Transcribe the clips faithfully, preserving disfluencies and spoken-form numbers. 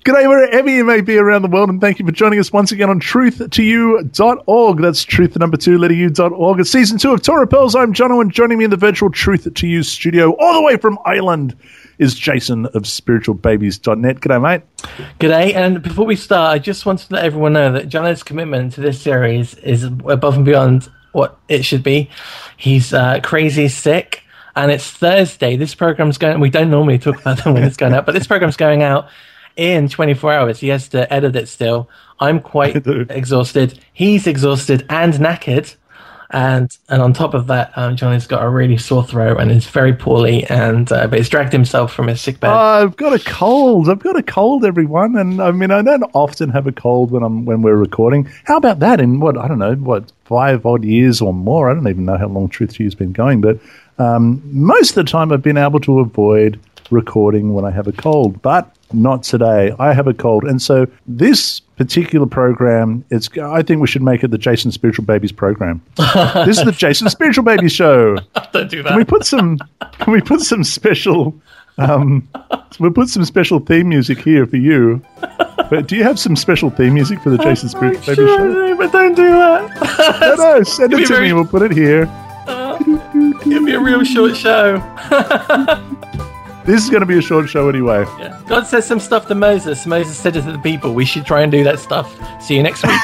G'day wherever you may be around the world, and thank you for joining us once again on truth to you dot org. That's truth the number two, letter U dot org. It's season two of Torah Pearls. I'm Jono, and joining me in the virtual Truth to You studio, all the way from Ireland, is Jason of spiritual babies dot net. G'day, mate. G'day, and before we start, I just wanted to let everyone know that Jono's commitment to this series is above and beyond what it should be. He's uh, crazy sick, and it's Thursday. This program's going, we don't normally talk about them when it's going out, but this program's going out in twenty-four hours. He has to edit it still. I'm quite exhausted. He's exhausted and knackered. And and on top of that, um, Johnny's got a really sore throat and is very poorly, and uh, but he's dragged himself from his sick bed. Oh, I've got a cold. I've got a cold, everyone. And I mean, I don't often have a cold when I'm when we're recording. How about that? In what I don't know, what five odd years or more? I don't even know how long Truth to You's been going, but um, most of the time I've been able to avoid recording when I have a cold, but not today. I have a cold, and so this particular program, it's I think we should make it the Jason Spiritual Babies program. This is the Jason Spiritual Babies show. Don't do that. Can we put some? Can we put some special? Um, we'll put some special theme music here for you. But do you have some special theme music for the Jason Spiritual Babies sure show? I do, but don't do that. No, no, send it to very... me. We'll put it here. Uh, it'll be a real short show. This is going to be a short show anyway. Yeah. God says some stuff to Moses. Moses said it to the people. We should try and do that stuff. See you next week.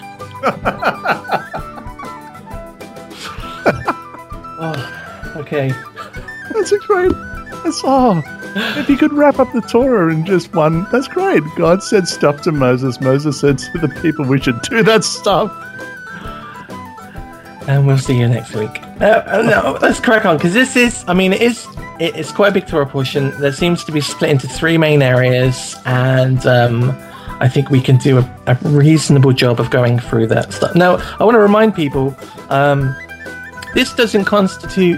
Oh, okay. That's a great. That's oh. If you could wrap up the Torah in just one, that's great. God said stuff to Moses. Moses said to the people, we should do that stuff. And we'll see you next week. Uh, no, let's crack on, because this is, I mean, it is, it, it's quite a big Torah portion. There seems to be split into three main areas, and um, I think we can do a, a reasonable job of going through that stuff. Now, I want to remind people, um, this doesn't constitute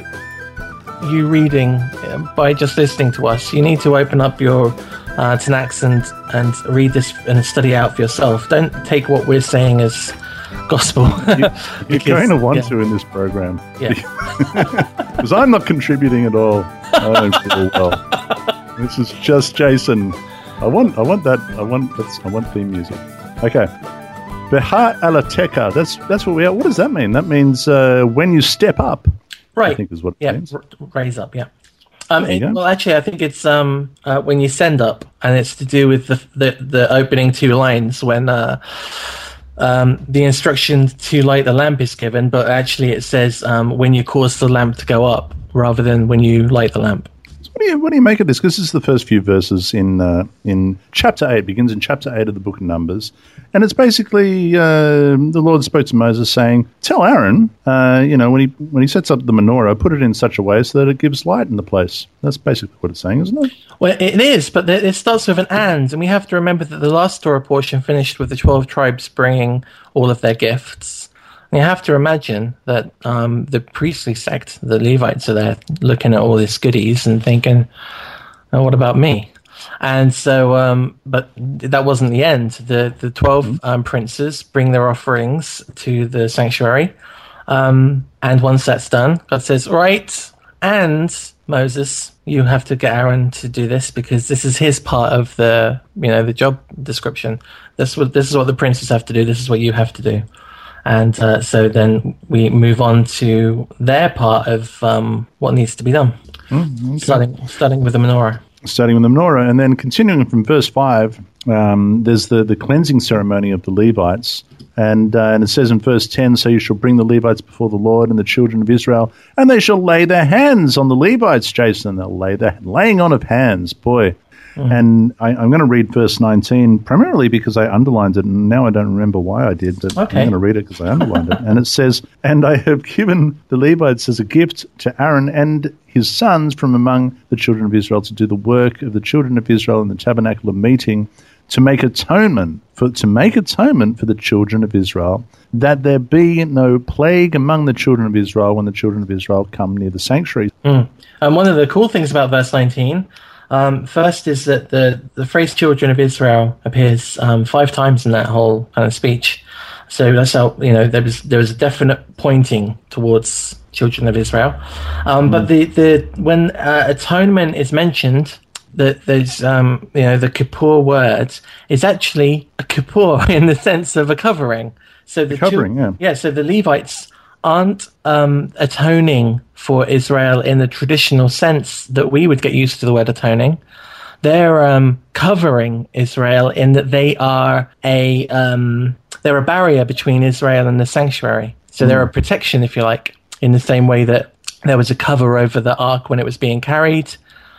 you reading uh, by just listening to us. You need to open up your uh, Tanakh and, and read this and study out for yourself. Don't take what we're saying as gospel. You, you're because, going to want yeah. to in this program. Yeah. Because I'm not contributing at all. I don't feel well. This is just Jason. I want I want that I want that's I want theme music. Okay. Beha alateka. That's that's what we are. What does that mean? That means uh, when you step up. Right. I think is what it yeah, means. R- raise up, yeah. Um, it, well, actually, I think it's um, uh, when you send up, and it's to do with the the, the opening two lines when uh, um, the instruction to light the lamp is given, but actually it says um, when you cause the lamp to go up, rather than when you light the lamp. So what do you what do you make of this? Because this is the first few verses in uh, in chapter eight. It begins in chapter eight of the book of Numbers. And it's basically uh, the Lord spoke to Moses saying, tell Aaron, uh, you know, when he when he sets up the menorah, put it in such a way so that it gives light in the place. That's basically what it's saying, isn't it? Well, it is, but it starts with an and, and we have to remember that the last Torah portion finished with the twelve tribes bringing all of their gifts. And you have to imagine that um, the priestly sect, the Levites, are there looking at all these goodies and thinking, oh, what about me? And so, um, but that wasn't the end. The the twelve um, princes bring their offerings to the sanctuary, um, and once that's done, God says, "Right, and Moses, you have to get Aaron to do this because this is his part of the you know the job description. This what this is what the princes have to do. This is what you have to do." And uh, so then we move on to their part of um, what needs to be done, mm, okay. starting starting with the menorah. Starting with the menorah, and then continuing from verse five, um, there's the, the cleansing ceremony of the Levites. And, uh, and it says in verse ten, so you shall bring the Levites before the Lord and the children of Israel, and they shall lay their hands on the Levites, Jason. They'll lay their laying on of hands, boy. Mm-hmm. And I, I'm going to read verse nineteen, primarily because I underlined it, and now I don't remember why I did, but okay. I'm going to read it because I underlined it. And it says, and I have given the Levites as a gift to Aaron and his sons from among the children of Israel to do the work of the children of Israel in the tabernacle of meeting, to make atonement for to make atonement for the children of Israel, that there be no plague among the children of Israel when the children of Israel come near the sanctuary. Mm. And one of the cool things about verse nineteen, um, first is that the, the phrase children of Israel appears um, five times in that whole kind of speech. So that's how, you know, there was there was a definite pointing towards children of Israel. Um, mm. But the, the when uh, atonement is mentioned, that there's, um, you know, the Kippur word is actually a Kippur in the sense of a covering. So the covering, two, yeah. Yeah, so the Levites aren't um, atoning for Israel in the traditional sense that we would get used to the word atoning. They're um, covering Israel in that they are a um, they're a barrier between Israel and the sanctuary. So mm. they're a protection, if you like, in the same way that there was a cover over the ark when it was being carried.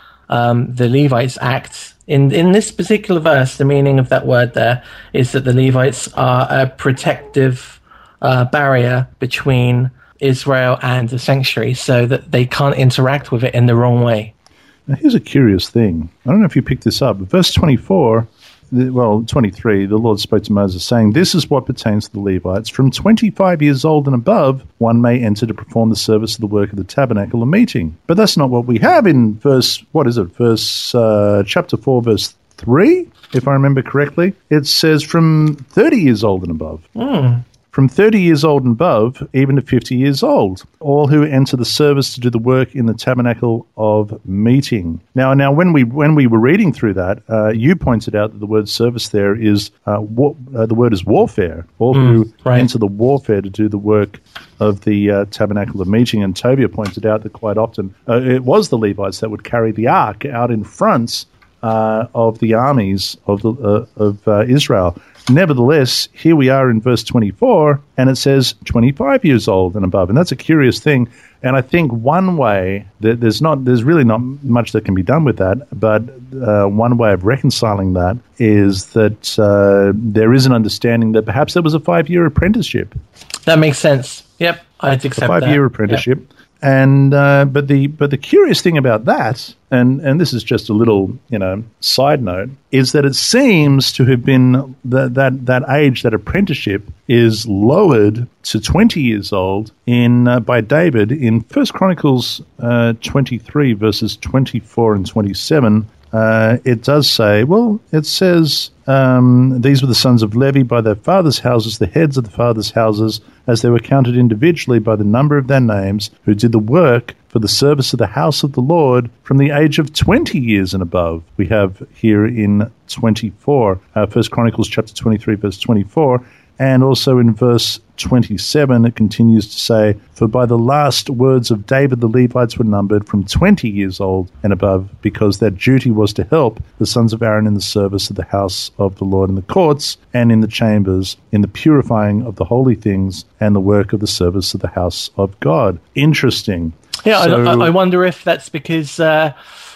Um, the Levites act in in this particular verse. The meaning of that word there is that the Levites are a protective uh, barrier between Israel and the sanctuary, so that they can't interact with it in the wrong way. Now, here's a curious thing. I don't know if you picked this up. Verse twenty-four, well, twenty-three, the Lord spoke to Moses, saying, "This is what pertains to the Levites. From twenty-five years old and above, one may enter to perform the service of the work of the tabernacle of meeting." But that's not what we have in verse, what is it, verse, uh, chapter four, verse three, if I remember correctly. It says from thirty years old and above. Mm. From thirty years old and above, even to fifty years old, all who enter the service to do the work in the tabernacle of meeting. Now, now, when we when we were reading through that, uh, you pointed out that the word service there is uh, war, uh, the word is warfare. All mm, who right. enter the warfare to do the work of the uh, tabernacle of meeting. And Tovia pointed out that quite often uh, it was the Levites that would carry the ark out in front uh, of the armies of the uh, of uh, Israel. Nevertheless, here we are in verse twenty-four, and it says twenty-five years old and above, and that's a curious thing. And I think one way that there's not, there's really not much that can be done with that, but uh, one way of reconciling that is that uh, there is an understanding that perhaps there was a five-year apprenticeship. That makes sense. Yep, I'd accept a five-year that. apprenticeship. Yep. And uh, but the but the curious thing about that, and, and this is just a little you know side note, is that it seems to have been that that that age, that apprenticeship, is lowered to twenty years old in uh, by David in First Chronicles uh, twenty-three verses twenty-four and twenty-seven. Uh, it does say, well, it says, um, these were the sons of Levi by their fathers' houses, the heads of the fathers' houses, as they were counted individually by the number of their names, who did the work for the service of the house of the Lord from the age of twenty years and above. We have here in twenty-four, uh, First Chronicles chapter twenty-three, verse twenty-four, and also in verse twenty-seven, it continues to say, "For by the last words of David the Levites were numbered from twenty years old and above, because their duty was to help the sons of Aaron in the service of the house of the Lord in the courts and in the chambers, in the purifying of the holy things and the work of the service of the house of God." Interesting. Yeah, so, I, I wonder if that's because uh,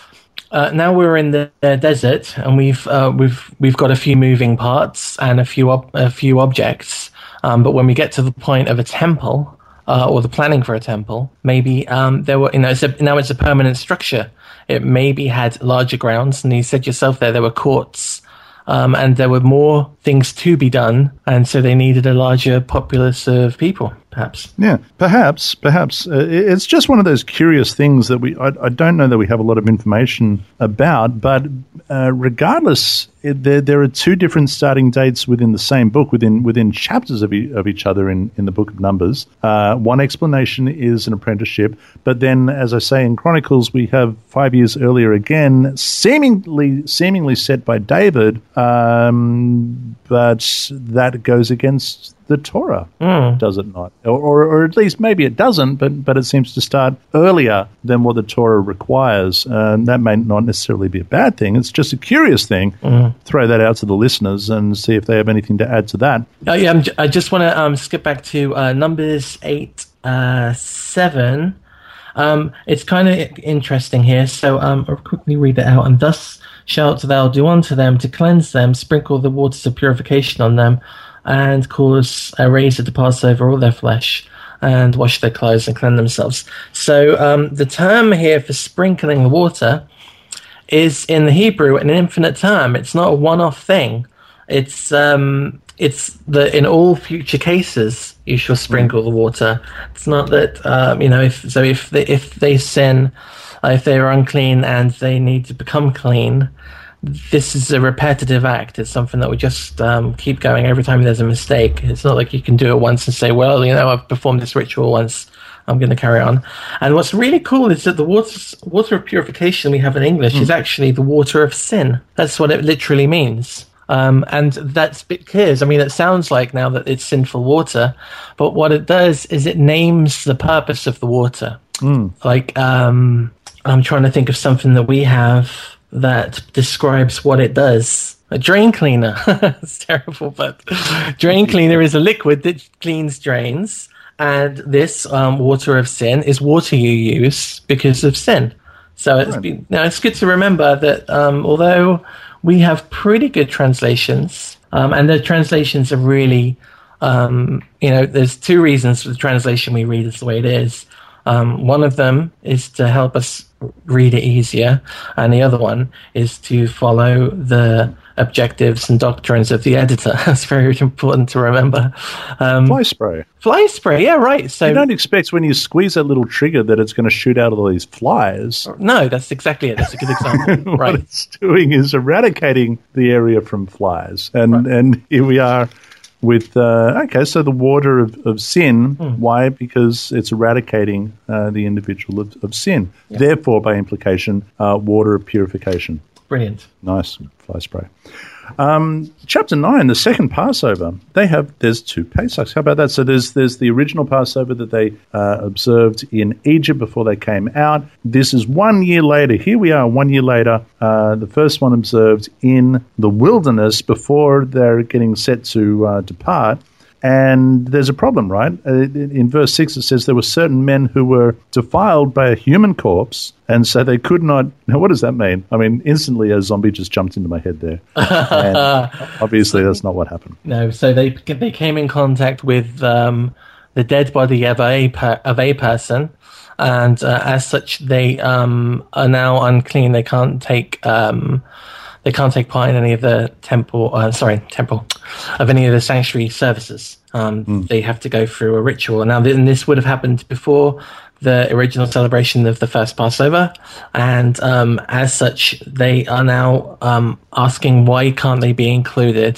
uh, now we're in the uh, desert and we've uh, we've we've got a few moving parts and a few ob- a few objects. Um, but when we get to the point of a temple, uh, or the planning for a temple, maybe um, there were, you know, it's a, now it's a permanent structure. It maybe had larger grounds, and you said yourself there, there were courts, um, and there were more things to be done, and so they needed a larger populace of people, perhaps. Yeah, perhaps, perhaps. Uh, it's just one of those curious things that we, I, I don't know that we have a lot of information about, but uh, regardless, it, there, there are two different starting dates within the same book, within within chapters of, e- of each other in, in the book of Numbers. Uh, one explanation is an apprenticeship, but then, as I say, in Chronicles, we have five years earlier again, seemingly seemingly set by David, um, but that goes against the Torah, mm. does it not? Or, or, or at least maybe it doesn't, but, but it seems to start earlier than what the Torah requires. And that may not necessarily be a bad thing. It's just a curious thing. Mm. Throw that out to the listeners and see if they have anything to add to that. Uh, yeah, I'm j- I just want to um, skip back to uh, Numbers eight, uh, seven. Um, it's kind of interesting here. So um, I'll quickly read it out. "And thus shalt thou do unto them to cleanse them, sprinkle the waters of purification on them, and cause a razor to pass over all their flesh, and wash their clothes and cleanse themselves." So um, the term here for sprinkling the water is in the Hebrew an infinite term. It's not a one-off thing. It's um, it's that in all future cases you shall sprinkle the water. It's not that um, you know if so if they, if they sin, uh, if they are unclean and they need to become clean. This is a repetitive act. It's something that we just um, keep going every time there's a mistake. It's not like you can do it once and say, well, you know, I've performed this ritual once. I'm going to carry on. And what's really cool is that the water, water of purification we have in English mm. is actually the water of sin. That's what it literally means. Um, and that's because, I mean, it sounds like now that it's sinful water, but what it does is it names the purpose of the water. Mm. Like, um, I'm trying to think of something that we have that describes what it does. A drain cleaner. It's terrible, but drain cleaner is a liquid that cleans drains. And this um, water of sin is water you use because of sin. So it's, right. been, now it's good to remember that um, although we have pretty good translations, um, and the translations are really, um, you know, there's two reasons for the translation we read is the way it is. Um, one of them is to help us read it easier, and the other one is to follow the objectives and doctrines of the editor. That's very important to remember. Um, fly spray. Fly spray, yeah, right. So you don't expect when you squeeze that little trigger that it's going to shoot out all these flies. No, that's exactly it. That's a good example. What right. it's doing is eradicating the area from flies. And, right. and here we are with, uh, okay, so the water of, of sin. Mm. Why? Because it's eradicating uh, the individual of, of sin. Yep. Therefore, by implication, uh, water of purification. Brilliant. Nice fly spray. Um, chapter nine, the second Passover. They have there's two Pesachs. How about that? So there's there's the original Passover that they uh, observed in Egypt before they came out. This is one year later. Here we are, one year later. Uh, the first one observed in the wilderness before they're getting set to uh, depart. And there's a problem, right? Uh, in verse six, it says there were certain men who were defiled by a human corpse, and so they could not... Now, what does that mean? I mean, instantly a zombie just jumped into my head there. And obviously, that's not what happened. No, so they they came in contact with um, the dead body of a, per, of a person, and uh, as such, they um, are now unclean. They can't take... Um, They can't take part in any of the temple, uh, sorry, temple, of any of the sanctuary services. Um, mm. They have to go through a ritual. Now, and this would have happened before the original celebration of the first Passover, and um, as such, they are now um, asking why can't they be included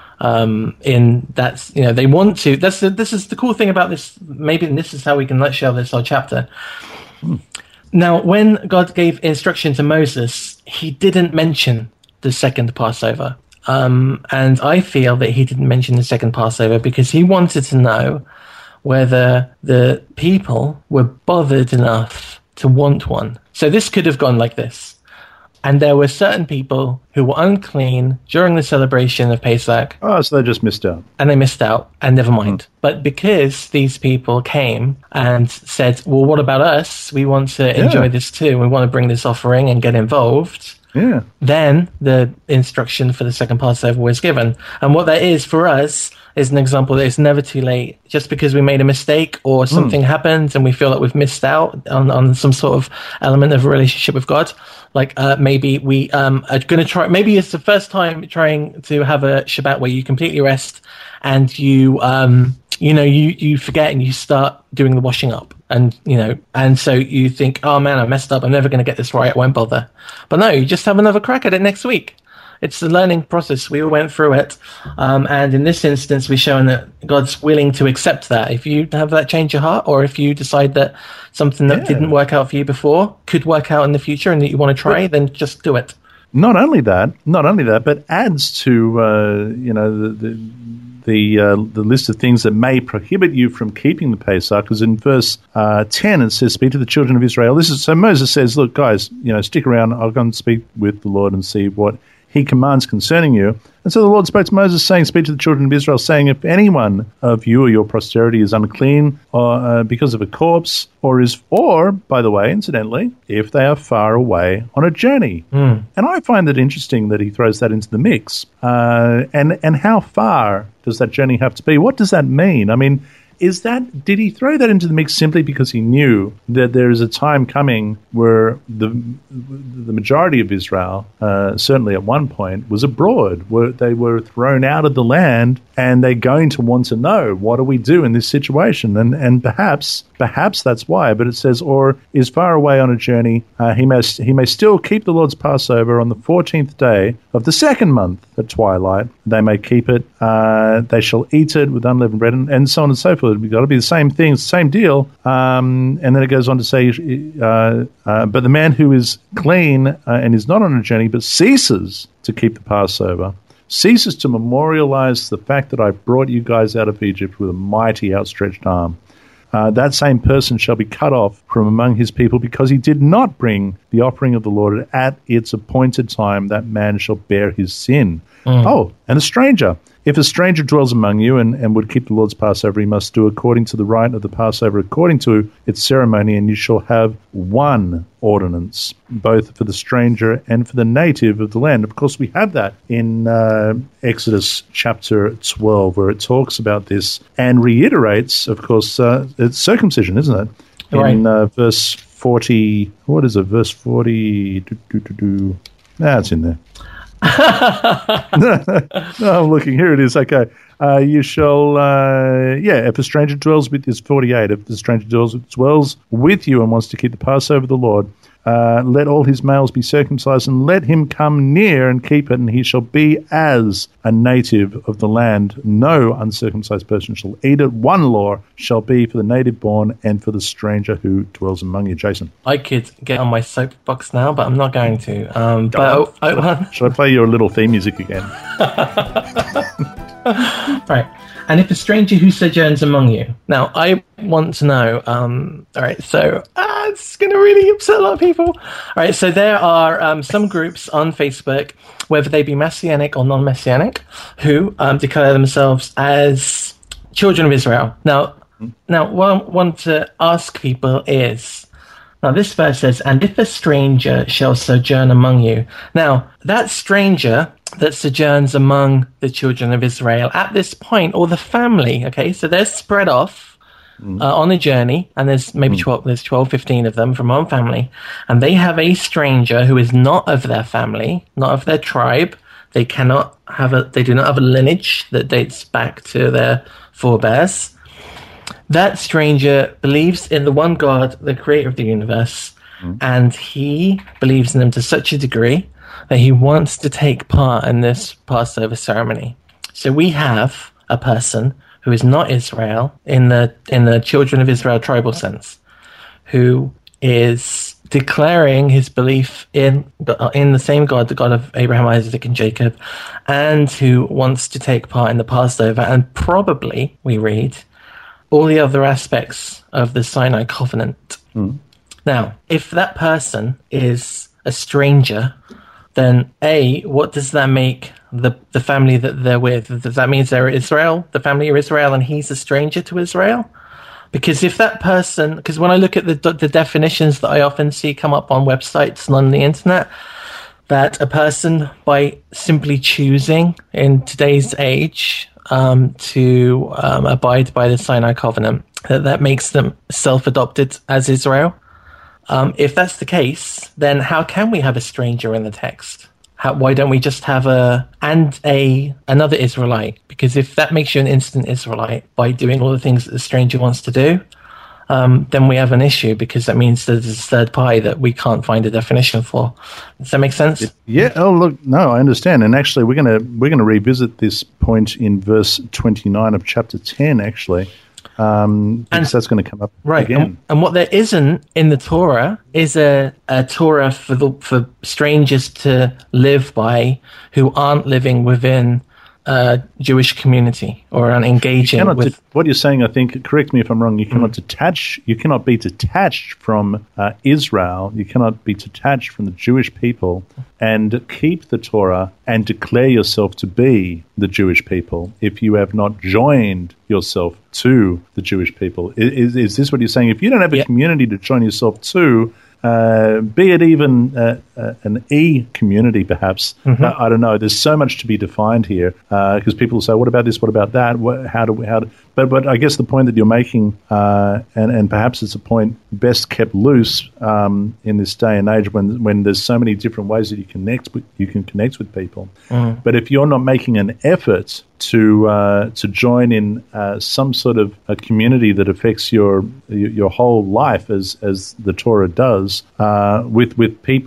um, in that? You know, they want to. That's the, this is the cool thing about this. Maybe this is how we can nutshell this whole chapter. Mm. Now, when God gave instruction to Moses, he didn't mention the second Passover. Um, and I feel that he didn't mention the second Passover because he wanted to know whether the people were bothered enough to want one. So this could have gone like this. And there were certain people who were unclean during the celebration of Pesach. Oh, so they just missed out. And they missed out, and never mind. Mm. But because these people came and said, well, what about us? We want to yeah. enjoy this too. We want to bring this offering and get involved. Yeah. Then the instruction for the second Passover was given. And what that is for us is an example that it's never too late. Just because we made a mistake or something mm. happened and we feel like we've missed out on, on some sort of element of a relationship with God, like uh, maybe we um, are going to try, maybe it's the first time trying to have a Shabbat where you completely rest and you, um, you know, you, you forget and you start doing the washing up. And, you know, and so you think, oh man, I messed up. I'm never going to get this right. I won't bother. But no, you just have another crack at it next week. It's the learning process. We all went through it. Um, and in this instance, we've shown that God's willing to accept that. If you have that change of heart, or if you decide that something that yeah. didn't work out for you before could work out in the future and that you want to try, but then just do it. Not only that, not only that, but adds to, uh, you know, the... the The uh, the list of things that may prohibit you from keeping the Pesach, because in verse uh, ten it says, "Speak to the children of Israel." This is so Moses says, "Look, guys, you know, stick around. I'll go and speak with the Lord and see what He commands concerning you." And so the Lord spoke to Moses, saying, "Speak to the children of Israel, saying, if anyone of you or your posterity is unclean, or uh, because of a corpse, or is, or by the way, incidentally, if they are far away on a journey." Mm. And I find it interesting that he throws that into the mix. Uh, and and how far does that journey have to be? What does that mean? I mean, is that, did he throw that into the mix simply because he knew that there is a time coming where the the majority of Israel, uh, certainly at one point, was abroad, where they were thrown out of the land, and they're going to want to know, what do we do in this situation? And and perhaps perhaps that's why. But it says, or is far away on a journey, uh, he must he may still keep the Lord's Passover on the fourteenth day of the second month at twilight. They may keep it. Uh, they shall eat it with unleavened bread, and, and so on and so forth. forth. We've got to be the same thing, same deal. Um, and then it goes on to say, uh, uh, but the man who is clean uh, and is not on a journey, but ceases to keep the Passover, ceases to memorialize the fact that I brought you guys out of Egypt with a mighty outstretched arm. Uh, that same person shall be cut off from among his people because he did not bring the offering of the Lord at its appointed time. That man shall bear his sin. Mm. Oh, and a stranger. If a stranger dwells among you and, and would keep the Lord's Passover, he must do according to the rite of the Passover, according to its ceremony, and you shall have one ordinance, both for the stranger and for the native of the land. Of course, we have that in uh, Exodus chapter twelve, where it talks about this and reiterates, of course, uh, it's circumcision, isn't it? Right. In uh, verse forty, what is it? Verse forty, do, do, do, do. Ah, it's in there. no, I'm looking. Here it is. Okay. Uh, you shall, uh, yeah, if a stranger dwells with, is forty-eight, if the stranger dwells, dwells with you and wants to keep the Passover of the Lord, uh, let all his males be circumcised and let him come near and keep it, and he shall be as a native of the land. No uncircumcised person shall eat it. One law shall be for the native born and for the stranger who dwells among you. Jason. I could get on my soapbox now, but I'm not going to. Um, but I, I, Should I play your little theme music again? Right. And if a stranger who sojourns among you. Now, I want to know, um, all right, so ah, it's going to really upset a lot of people. All right, so there are um, some groups on Facebook, whether they be Messianic or non-Messianic, who um, declare themselves as children of Israel. Now, now, what I want to ask people is, now this verse says, and if a stranger shall sojourn among you. Now, that stranger that sojourns among the children of Israel at this point, or the family, okay, so they're spread off mm. uh, on a journey, and there's maybe mm. twelve, there's twelve, fifteen of them from one family, and they have a stranger who is not of their family, not of their tribe. They cannot have a, they do not have a lineage that dates back to their forebears. That stranger believes in the one God, the creator of the universe, mm. and he believes in them to such a degree that he wants to take part in this Passover ceremony. So we have a person who is not Israel in the in the children of Israel tribal sense, who is declaring his belief in in the same God, the God of Abraham, Isaac, and Jacob, and who wants to take part in the Passover, and probably, we read, all the other aspects of the Sinai covenant. Mm. Now, if that person is a stranger, then A, what does that make the the family that they're with? Does that mean they're Israel, the family of Israel, and he's a stranger to Israel? Because if that person, because when I look at the the definitions that I often see come up on websites and on the internet, that a person, by simply choosing in today's age um, to um, abide by the Sinai covenant, that that makes them self-adopted as Israel. Um, if that's the case, then how can we have a stranger in the text? How, why don't we just have a and a another Israelite? Because if that makes you an instant Israelite by doing all the things that the stranger wants to do, um, then we have an issue, because that means there's this third party that we can't find a definition for. Does that make sense? Yeah. Oh, look. No, I understand. And actually, we're gonna we're gonna revisit this point in verse twenty-nine of chapter ten. Actually. Um, because and, that's going to come up right. again. And, and what there isn't in the Torah is a, a Torah for the, for strangers to live by who aren't living within a Jewish community or aren't engaging with. De- what you're saying, I think, correct me if I'm wrong. You cannot mm. detach. You cannot be detached from uh, Israel. You cannot be detached from the Jewish people and keep the Torah and declare yourself to be the Jewish people if you have not joined yourself to the Jewish people. Is, is this what you're saying? If you don't have a yep. community to join yourself to, uh, be it even uh, uh, an E community, perhaps, mm-hmm. uh, I don't know. There's so much to be defined here, because uh, people say, "What about this? What about that? What, how do we?" How do? But but I guess the point that you're making, uh, and and perhaps it's a point best kept loose um, in this day and age when when there's so many different ways that you connect with, you can connect with people. Mm. But if you're not making an effort to uh, to join in uh, some sort of a community that affects your your whole life, as as the Torah does, uh, with with people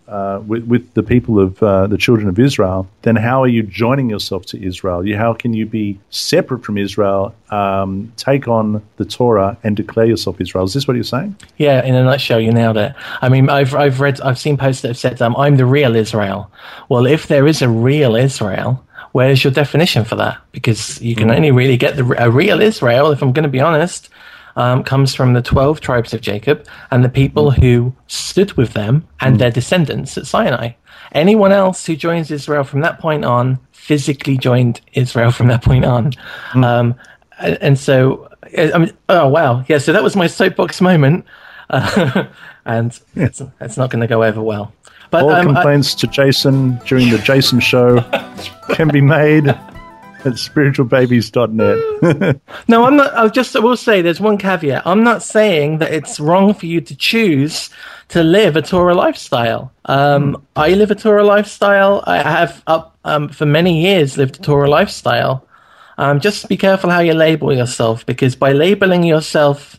uh, with, with the people of uh, the children of Israel, then how are you joining yourself to Israel? You, how can you be separate from Israel, um, take on the Torah, and declare yourself Israel? Is this what you're saying? Yeah, in a nutshell, you nailed it. I mean, I've I've read, I've seen posts that have said, um, "I'm the real Israel." Well, if there is a real Israel, where's your definition for that? Because you can mm. only really get the, a real Israel, if I'm going to be honest, um, comes from the twelve tribes of Jacob and the people mm. who stood with them and mm. their descendants at Sinai. Anyone else who joins Israel from that point on physically joined Israel from that point on. Mm. Um, and, and so, I mean, oh, wow. Yeah, so that was my soapbox moment. Uh, and yeah. it's, it's not going to go over well. But, All um, complaints I, to Jason during the Jason Show can be made at spiritual babies dot net. No, I'm not. I'll just I will say there's one caveat. I'm not saying that it's wrong for you to choose to live a Torah lifestyle. Um, mm. I live a Torah lifestyle. I have up um, for many years lived a Torah lifestyle. Um, just be careful how you label yourself, because by labeling yourself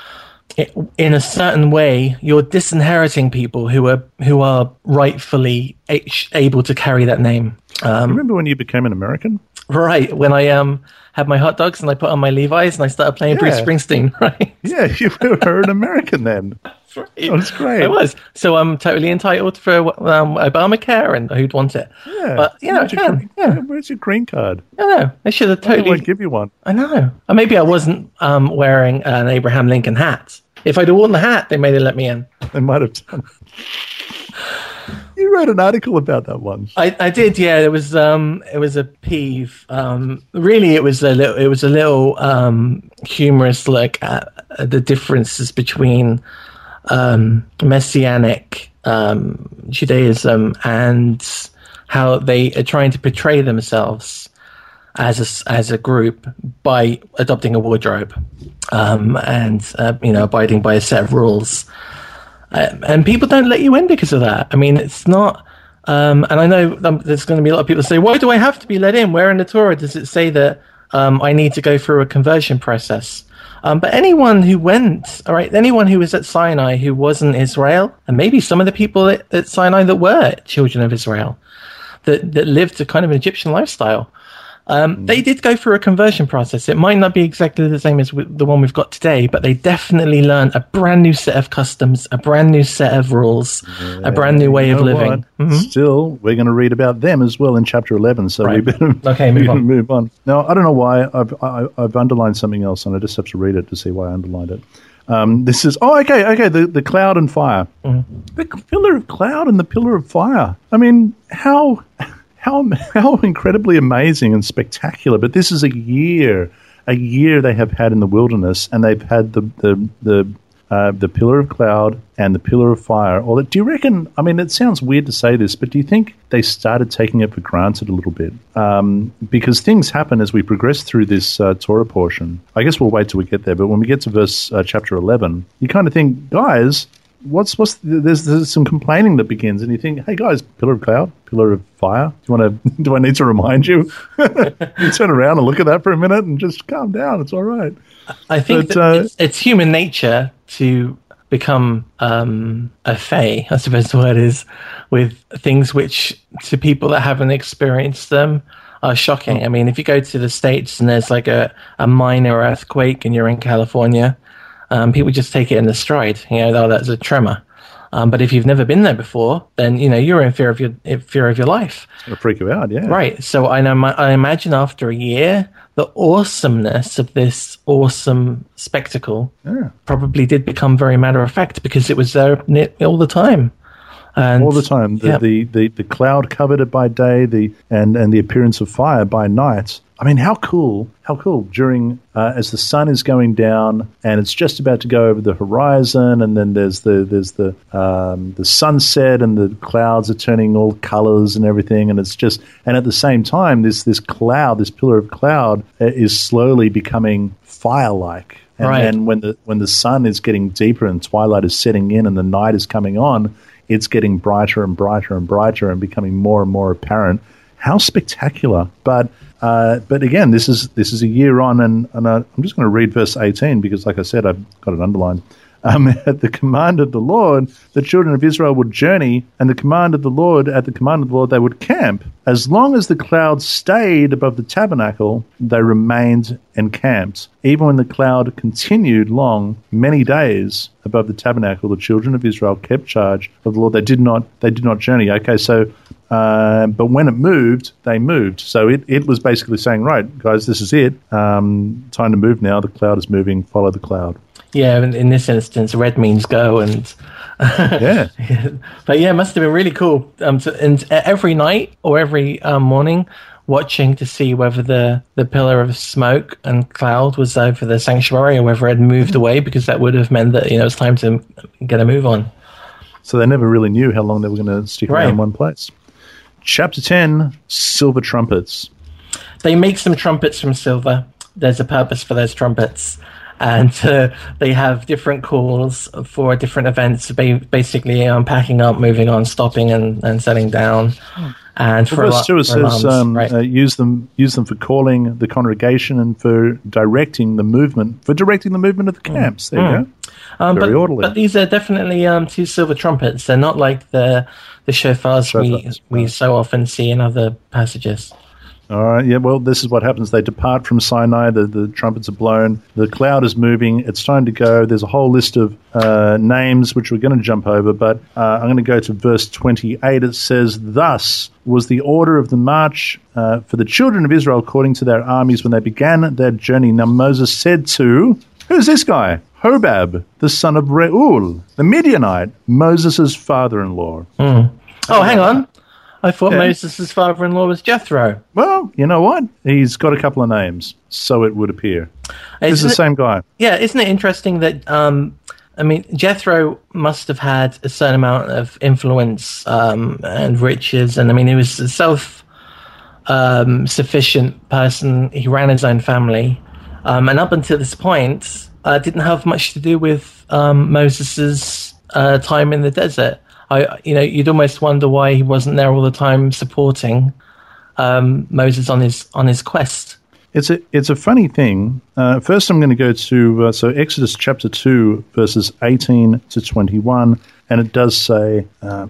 in a certain way, you're disinheriting people who are who are rightfully able to carry that name. Um, Remember when you became an American? Right, when I um had my hot dogs and I put on my Levi's and I started playing yeah. Bruce Springsteen, right? Yeah, you were an American then. That's right. That was great. I was. So I'm totally entitled for um, Obamacare, and who'd want it. Yeah. But, you know, I can. Green, yeah. Where's your green card? I know. They should have totally... I won't give you one. I know. Or maybe I wasn't um, wearing an Abraham Lincoln hat. If I'd have worn the hat, they may have let me in. They might have done. You wrote an article about that one. I, I did, yeah. It was um, it was a peeve. Um, really, it was a little, it was a little um, humorous look at the differences between um, Messianic um, Judaism and how they are trying to portray themselves as a, as a group by adopting a wardrobe um, and uh, you know abiding by a set of rules. Uh, and people don't let you in because of that. I mean, it's not... Um, and I know um, there's going to be a lot of people say, why do I have to be let in? Where in the Torah does it say that um, I need to go through a conversion process? Um, but anyone who went, all right, anyone who was at Sinai who wasn't Israel, and maybe some of the people at, at Sinai that were children of Israel, that, that lived a kind of an Egyptian lifestyle, Um, mm. they did go through a conversion process. It might not be exactly the same as the one we've got today, but they definitely learned a brand new set of customs, a brand new set of rules, yeah, a brand new way of living. Mm-hmm. Still, we're going to read about them as well in chapter eleven, so right. we better okay, move, on. move on. Now, I don't know why. I've, I, I've underlined something else, and I just have to read it to see why I underlined it. Um, this is, oh, okay, okay, the, the cloud and fire. Mm-hmm. The pillar of cloud and the pillar of fire. I mean, how... How how incredibly amazing and spectacular! But this is a year, a year they have had in the wilderness, and they've had the the the uh, the pillar of cloud and the pillar of fire. Or do you reckon? I mean, it sounds weird to say this, but do you think they started taking it for granted a little bit? Um, because things happen as we progress through this uh, Torah portion. I guess we'll wait till we get there. But when we get to verse uh, chapter eleven, you kind of think, guys. What's what's there's there's some complaining that begins, and you think, hey guys, pillar of cloud, pillar of fire. Do you want to? Do I need to remind you? You turn around and look at that for a minute and just calm down. It's all right. I think but, that uh, it's, it's human nature to become um, a fey, I suppose the word is, with things which to people that haven't experienced them are shocking. I mean, if you go to the States and there's like a, a minor earthquake and you're in California. Um, people just take it in the stride, you know, oh, that's a tremor. Um, but if you've never been there before, then, you know, you're in fear of your in fear of your life. It's going to freak you out, yeah. Right. So I know, I imagine after a year, the awesomeness of this awesome spectacle yeah. probably did become very matter of fact because it was there all the time. And, all the time. The, yeah. the, the, the cloud covered it by day, the and, and the appearance of fire by night. I mean, how cool, how cool during, uh, as the sun is going down and it's just about to go over the horizon and then there's the, there's the, um, the sunset and the clouds are turning all colors and everything. And it's just, and at the same time, this, this cloud, this pillar of cloud uh, is slowly becoming fire-like. And right. then when the, when the sun is getting deeper and twilight is setting in and the night is coming on, it's getting brighter and brighter and brighter and becoming more and more apparent. How spectacular. But, Uh, but again, this is this is a year on, and, and uh, I'm just going to read verse eighteen because, like I said, I've got it underlined. um, at the command of the Lord, the children of Israel would journey, and the command of the Lord, at the command of the Lord, they would camp. As long as the cloud stayed above the tabernacle, they remained encamped. Even when the cloud continued long, many days above the tabernacle, the children of Israel kept charge of the Lord. They did not, they did not journey. Okay, so, uh, but when it moved, they moved. So it, it was basically saying, right, guys, this is it. Um, time to move now. The cloud is moving. Follow the cloud. Yeah, in, in this instance, red means go, and yeah. But yeah, it must have been really cool. Um, to, and every night or every um, morning, watching to see whether the, the pillar of smoke and cloud was over the sanctuary or whether it had moved away, because that would have meant that, you know, it's time to get a move on. So they never really knew how long they were going to stick right. around in one place. Chapter ten, silver trumpets. They make some trumpets from silver. There's a purpose for those trumpets. And uh, they have different calls for different events, basically um, packing up, moving on, stopping, and, and setting down. And for verse two, it says, um, right. uh, use them, use them for calling the congregation and for directing the movement, for directing the movement of the camps. There mm. you go. Um, Very but, orderly. But these are definitely um, two silver trumpets. They're not like the the shofars we we so often see in other passages. All right, yeah, well, this is what happens. They depart from Sinai, the, the trumpets are blown, the cloud is moving, it's time to go. There's a whole list of uh, names which we're going to jump over, but uh, I'm going to go to verse twenty-eight. It says, thus was the order of the march uh, for the children of Israel according to their armies when they began their journey. Now Moses said to, who's this guy? Hobab, the son of Reuel, the Midianite, Moses' father-in-law. Mm. Oh, hang on. I thought yeah. Moses' father-in-law was Jethro. Well, you know what? He's got a couple of names, so it would appear. It's the it, same guy. Yeah, isn't it interesting that, um, I mean, Jethro must have had a certain amount of influence um, and riches, and I mean, he was a self-sufficient um, person. He ran his own family, um, and up until this point, uh, didn't have much to do with um, Moses' uh, time in the desert. I, you know, you'd almost wonder why he wasn't there all the time supporting um, Moses on his on his quest. It's a it's a funny thing. Uh, first, I'm going to go to uh, so Exodus chapter two, verses eighteen to twenty-one, and it does say uh,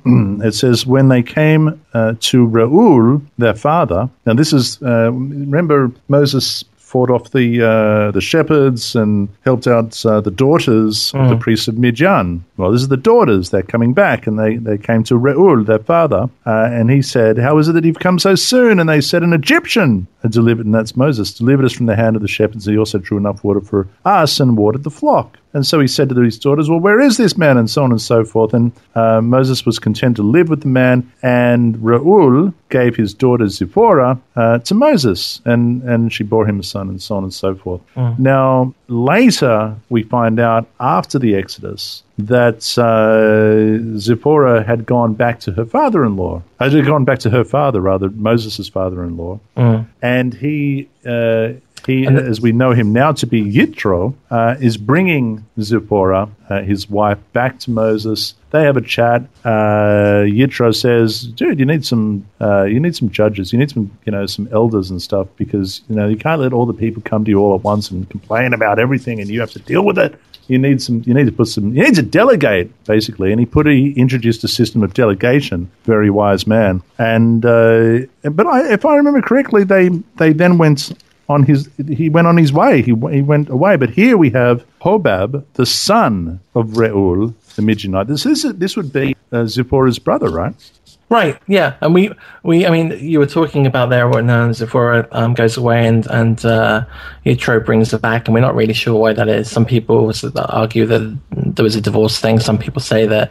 it says when they came uh, to Reuel, their father. Now, this is uh, remember Moses fought off the uh, the shepherds and helped out uh, the daughters mm. of the priests of Midian. Well, this is the daughters. They're coming back, and they, they came to Reuel, their father, uh, and he said, how is it that you've come so soon? And they said, an Egyptian had delivered, and that's Moses, delivered us from the hand of the shepherds. He also drew enough water for us and watered the flock. And so he said to his daughters, well, where is this man? And so on and so forth. And uh, Moses was content to live with the man, and Reuel gave his daughter Zipporah uh, to Moses, and, and she bore him a son, and so on and so forth. Mm. Now, later we find out, after the Exodus, that uh, Zipporah had gone back to her father-in-law. Had gone back to her father, rather, Moses' father-in-law. Mm. And he... Uh, He, and as we know him now to be Yitro, uh, is bringing Zipporah, uh, his wife, back to Moses. They have a chat. Uh, Yitro says, "Dude, you need some, uh, you need some judges. You need some, you know, some elders and stuff, because you know you can't let all the people come to you all at once and complain about everything, and you have to deal with it. You need some. You need to put some. You need to delegate, basically." And he put he introduced a system of delegation. Very wise man. And uh, but I, if I remember correctly, they they then went. On his, he went on his way. He he went away. But here we have Hobab, the son of Reuel, the Midianite. This is this would be uh, Zipporah's brother, right? Right. Yeah. And we we I mean, you were talking about there when uh, Zipporah um, goes away and and uh, Yitro brings her back, and we're not really sure why that is. Some people argue that there was a divorce thing. Some people say that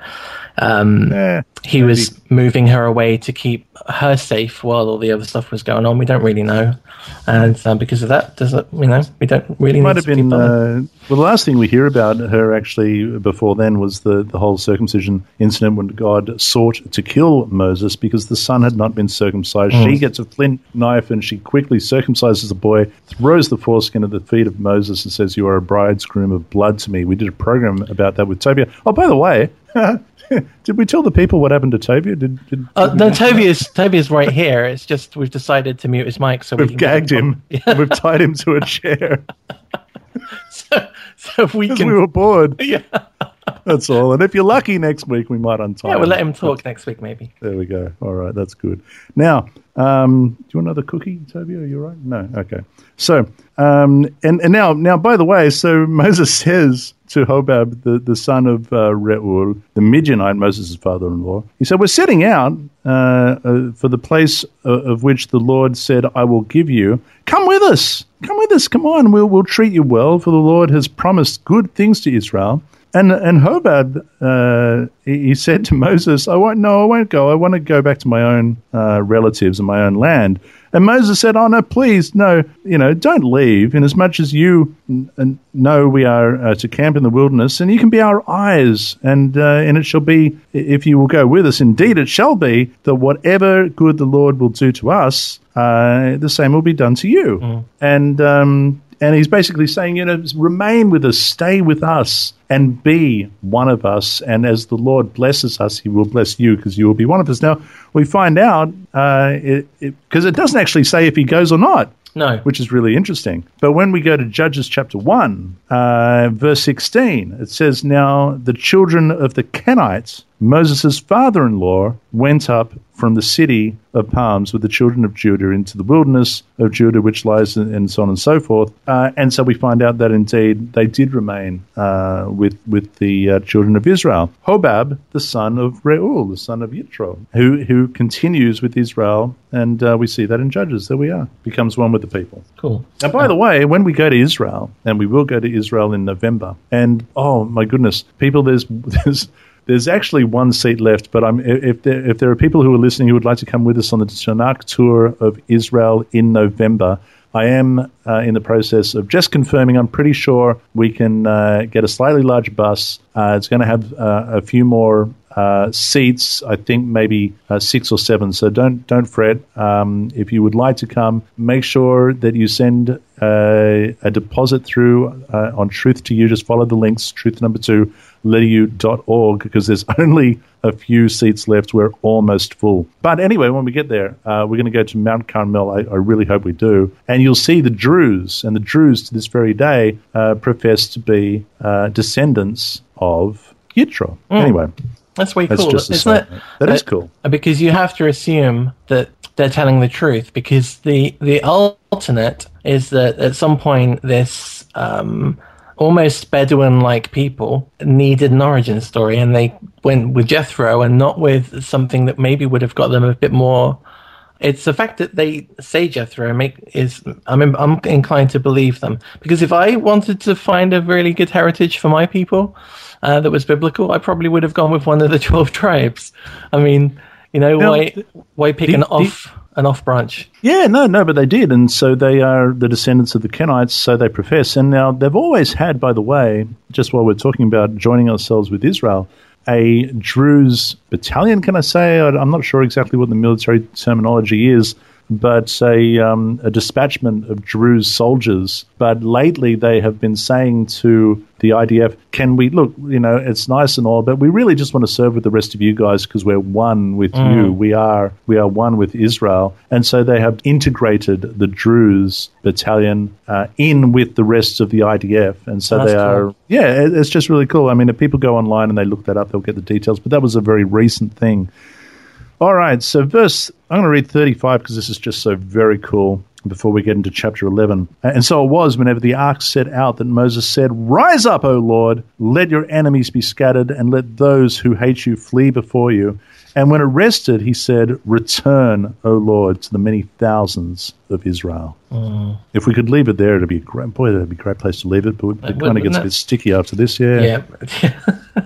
um, eh, he maybe. was moving her away to keep her safe while all the other stuff was going on. We don't really know, and uh, because of that, does it? You know, we don't really. It might need have been. Uh, well, the last thing we hear about her actually before then was the the whole circumcision incident when God sought to kill Moses because the son had not been circumcised. Mm. She gets a flint knife and she quickly circumcises the boy, throws the foreskin at the feet of Moses, and says, "You are a bridegroom of blood to me." We did a program about that with Tobia. Oh, by the way. Did we tell the people what happened to Tobia? Did, did, did uh, no, Tobia's Tobia's right here. It's just we've decided to mute his mic, so we've we can gagged him. Yeah. We've tied him to a chair. so, so we Because can. we were bored. Yeah. That's all. And if you're lucky next week, we might untie Yeah, we'll him. let him talk next week, maybe. There we go. All right, that's good. Now, um, do you want another cookie, Toby? Are you all right? No? Okay. So, um, and, and now, now, by the way, so Moses says to Hobab, the, the son of uh, Reuel, the Midianite, Moses' father-in-law, he said, we're setting out uh, uh, for the place of, of which the Lord said, I will give you. Come with us. Come with us. Come on. We'll, we'll treat you well, for the Lord has promised good things to Israel. And and Hobab, uh, he, he said to Moses, I won't, no, I won't go. I want to go back to my own uh, relatives and my own land. And Moses said, oh, no, please, no, you know, don't leave. Inasmuch as you n- know we are uh, to camp in the wilderness, and you can be our eyes. And, uh, and it shall be, if you will go with us, indeed it shall be, that whatever good the Lord will do to us, uh, the same will be done to you. Mm. And... Um, And he's basically saying, you know, remain with us, stay with us, and be one of us. And as the Lord blesses us, he will bless you because you will be one of us. Now, we find out, because uh, it, it, it doesn't actually say if he goes or not. No. Which is really interesting. But when we go to Judges chapter one, uh, verse sixteen, it says, now the children of the Kenites, Moses' father-in-law, went up from the city of palms with the children of Judah into the wilderness of Judah, which lies in, and so on and so forth. Uh, and so we find out that indeed they did remain uh, with with the uh, children of Israel. Hobab, the son of Reuel, the son of Yitro, who who continues with Israel, and uh, we see that in Judges. There we are. Becomes one with the people. Cool. And by the way, when we go to Israel, and we will go to Israel in November, and oh my goodness, people, there's there's There's actually one seat left, but I'm, if, there, if there are people who are listening who would like to come with us on the Tanakh tour of Israel in November, I am uh, in the process of just confirming. I'm pretty sure we can uh, get a slightly larger bus. Uh, it's going to have uh, a few more uh, seats, I think maybe uh, six or seven. So don't don't fret. Um, if you would like to come, make sure that you send uh, a deposit through uh, on Truth to You. Just follow the links, truth number two, letter u dot org, because there's only a few seats left. We're almost full. But anyway, when we get there, uh, we're going to go to Mount Carmel. I, I really hope we do. And you'll see the Druze. And the Druze to this very day uh, profess to be uh, descendants of Yitro. Mm. Anyway. That's way that's cool, just isn't it? That uh, is cool. Because you have to assume that they're telling the truth, because the, the alternate is that at some point this... Um, almost Bedouin-like people needed an origin story, and they went with Jethro and not with something that maybe would have got them a bit more. It's the fact that they say Jethro make is I'm I'm inclined to believe them, because if I wanted to find a really good heritage for my people uh, that was biblical, I probably would have gone with one of the twelve tribes. I mean, you know, now, why why pick the, an off? The, An off branch. Yeah, no, no, but they did. And so they are the descendants of the Kenites, so they profess. And now they've always had, by the way, just while we're talking about joining ourselves with Israel, a Druze battalion, can I say? I'm not sure exactly what the military terminology is, but a, um, a dispatchment of Druze soldiers. But lately they have been saying to the I D F, can we, look, you know, it's nice and all, but we really just want to serve with the rest of you guys because we're one with mm. you. We are we are one with Israel. And so they have integrated the Druze battalion uh, in with the rest of the I D F. And so That's they are, cool. yeah, it, it's just really cool. I mean, if people go online and they look that up, they'll get the details. But that was a very recent thing. All right, so verse, I'm going to read thirty-five because this is just so very cool before we get into chapter eleven. And so it was whenever the ark set out that Moses said, rise up, O Lord, let your enemies be scattered, and let those who hate you flee before you. And when it rested, he said, return, O Lord, to the many thousands of Israel. Mm. If we could leave it there, it'd be a great, boy, that'd be a great place to leave it, but it, it kind of gets it? a bit sticky after this, yeah. Yeah.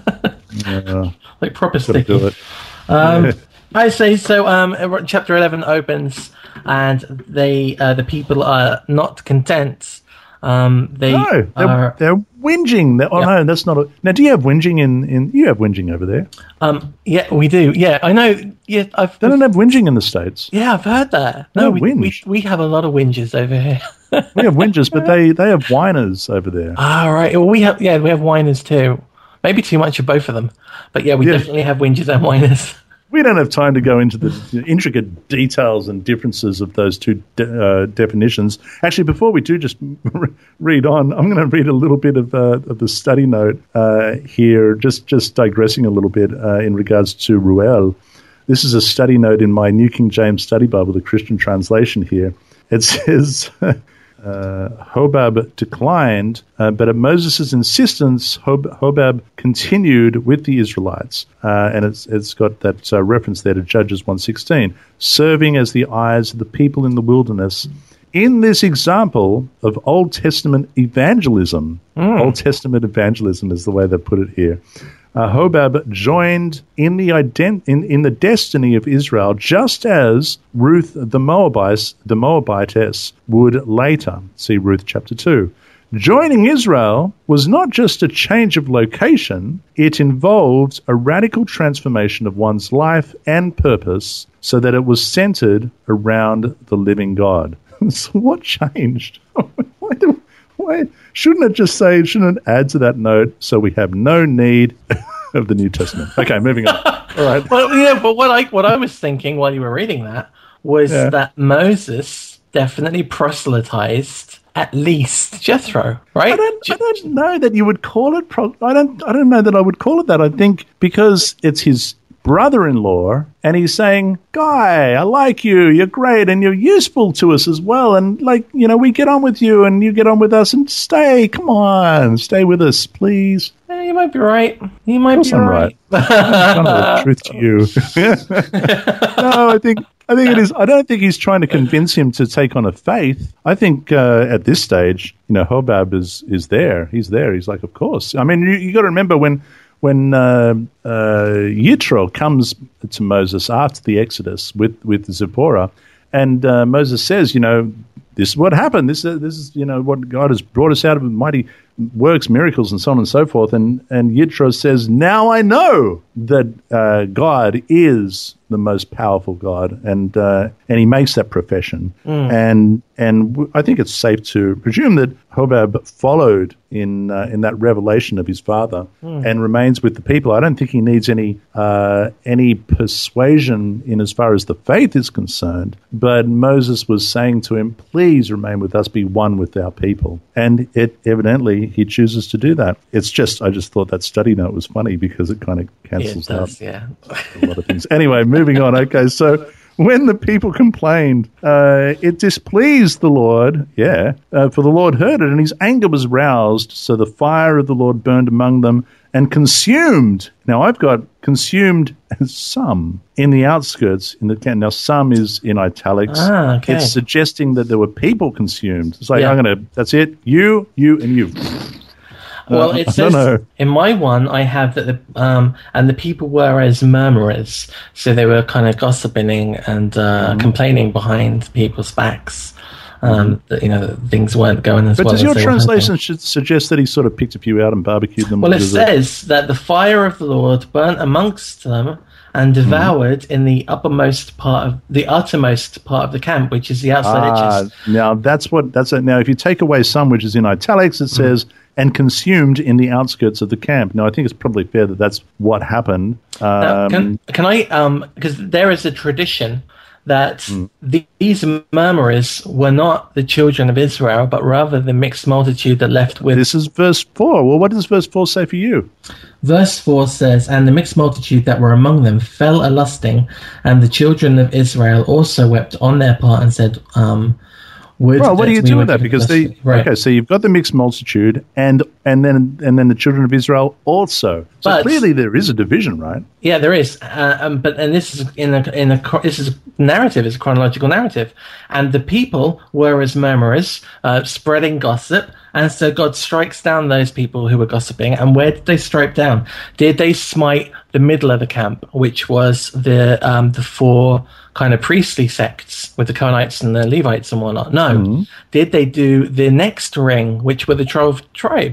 yeah. Like proper sticky. Do it. Um, yeah. I say so. Um, chapter eleven opens, and they uh, the people are not content. Um, they no, they're, are they're whinging. They're, oh yeah. no, that's not. A, now, do you have whinging in, in? You have whinging over there. Um, yeah, we do. Yeah, I know. Yeah, I've. They don't have whinging in the States. Yeah, I've heard that. No, no we, whinge. we we have a lot of whinges over here. We have whingers, but they they have whiners over there. Ah, right. Well, we have yeah, we have whiners too. Maybe too much of both of them, but yeah, we yeah. definitely have whingers and whiners. We don't have time to go into the intricate details and differences of those two de- uh, definitions. Actually, before we do just read on, I'm going to read a little bit of, uh, of the study note uh, here, just, just digressing a little bit uh, in regards to Ruel. This is a study note in my New King James Study Bible, the Christian translation here. It says... Uh, Hobab declined, uh, but at Moses' insistence, Hob- Hobab continued with the Israelites. Uh, and it's it's got that uh, reference there to Judges one sixteen, serving as the eyes of the people in the wilderness. In this example of Old Testament evangelism, mm. Old Testament evangelism is the way they put it here. Uh, Hobab joined in the ident- in, in the destiny of Israel, just as Ruth the Moabite, the Moabitess would later. See Ruth chapter two. Joining Israel was not just a change of location; it involved a radical transformation of one's life and purpose, so that it was centered around the living God. So what changed? Why do? Why shouldn't it just say? Shouldn't it add to that note? So we have no need of the New Testament. Okay, moving on. All right. Well, yeah, but what I what I was thinking while you were reading that was yeah. that Moses definitely proselytized at least Jethro, right? I don't, I don't know that you would call it. Pro- I don't. I don't know that I would call it that. I think because it's his brother-in-law, and he's saying, Guy, I like you, you're great, and you're useful to us as well, and, like, you know, we get on with you, and you get on with us, and stay, come on, stay with us, please. Yeah, you might be right. You might be I'm right. right. I'm the truth to you. No, I think... I think it is. I don't think he's trying to convince him to take on a faith. I think uh, at this stage, you know, Hobab is, is there. He's there. He's like, of course. I mean, you, you got to remember when when uh, uh, Yitro comes to Moses after the Exodus with with Zipporah, and uh, Moses says, you know, this is what happened. This is this is you know what God has brought us out of mighty works, miracles, and so on and so forth. And and Yitro says, now I know that uh, God is the most powerful God, and uh, and he makes that profession. Mm. And and w- I think it's safe to presume that Hobab followed in uh, in that revelation of his father mm. and remains with the people. I don't think he needs any uh, any persuasion in as far as the faith is concerned. But Moses was saying to him, "Please remain with us, be one with our people," and it evidently he chooses to do that. It's just I just thought that study note was funny because it kind of cancels yeah, it does, out yeah. a lot of things. Anyway, moving on. Okay, so when the people complained, uh, it displeased the Lord, yeah, uh, for the Lord heard it, and his anger was roused, so the fire of the Lord burned among them and consumed. Now, I've got consumed some in the outskirts in the camp. Now, some is in italics. Ah, okay. It's suggesting that there were people consumed. It's like, Yeah. I'm going to, that's it, you, you, and you. Well, Uh, it I says don't know. in my one, I have that the um, and the people were as murmurers, so they were kind of gossiping and uh, Mm-hmm. complaining behind people's backs. Um, that, you know, that things weren't going as But well. does as your they were translation hoping. should suggest that he sort of picked a few out and barbecued them? Well, it because of- says that the fire of the Lord burnt amongst them and devoured Mm-hmm. in the uppermost part of the uttermost part of the camp, which is the outside Ah, edges. now that's what that's it. Now, if you take away some, which is in italics, it says and consumed in the outskirts of the camp. Now, I think it's probably fair that that's what happened. Um, Now, can, can I, um, because there is a tradition that Mm. these murmurers were not the children of Israel, but rather the mixed multitude that left with. this is verse four. Well, what does verse four say for you? Verse four says, and the mixed multitude that were among them fell a lusting, and the children of Israel also wept on their part and said, um, Would Well, what do that you we do were with that? given Because blessing. the Right. okay, so you've got the mixed multitude, and and then and then the children of Israel also. So But- clearly there is a division, right? Yeah, there is, uh, um, but and this is in a in a chro- this is a narrative, it's a chronological narrative, and the people were as murmurers, uh, spreading gossip, and so God strikes down those people who were gossiping. And where did they strike down? Did they smite the middle of the camp, which was the um, the four kind of priestly sects with the Cohenites and the Levites and whatnot? No, Mm-hmm. did they do the next ring, which were the twelve tribes?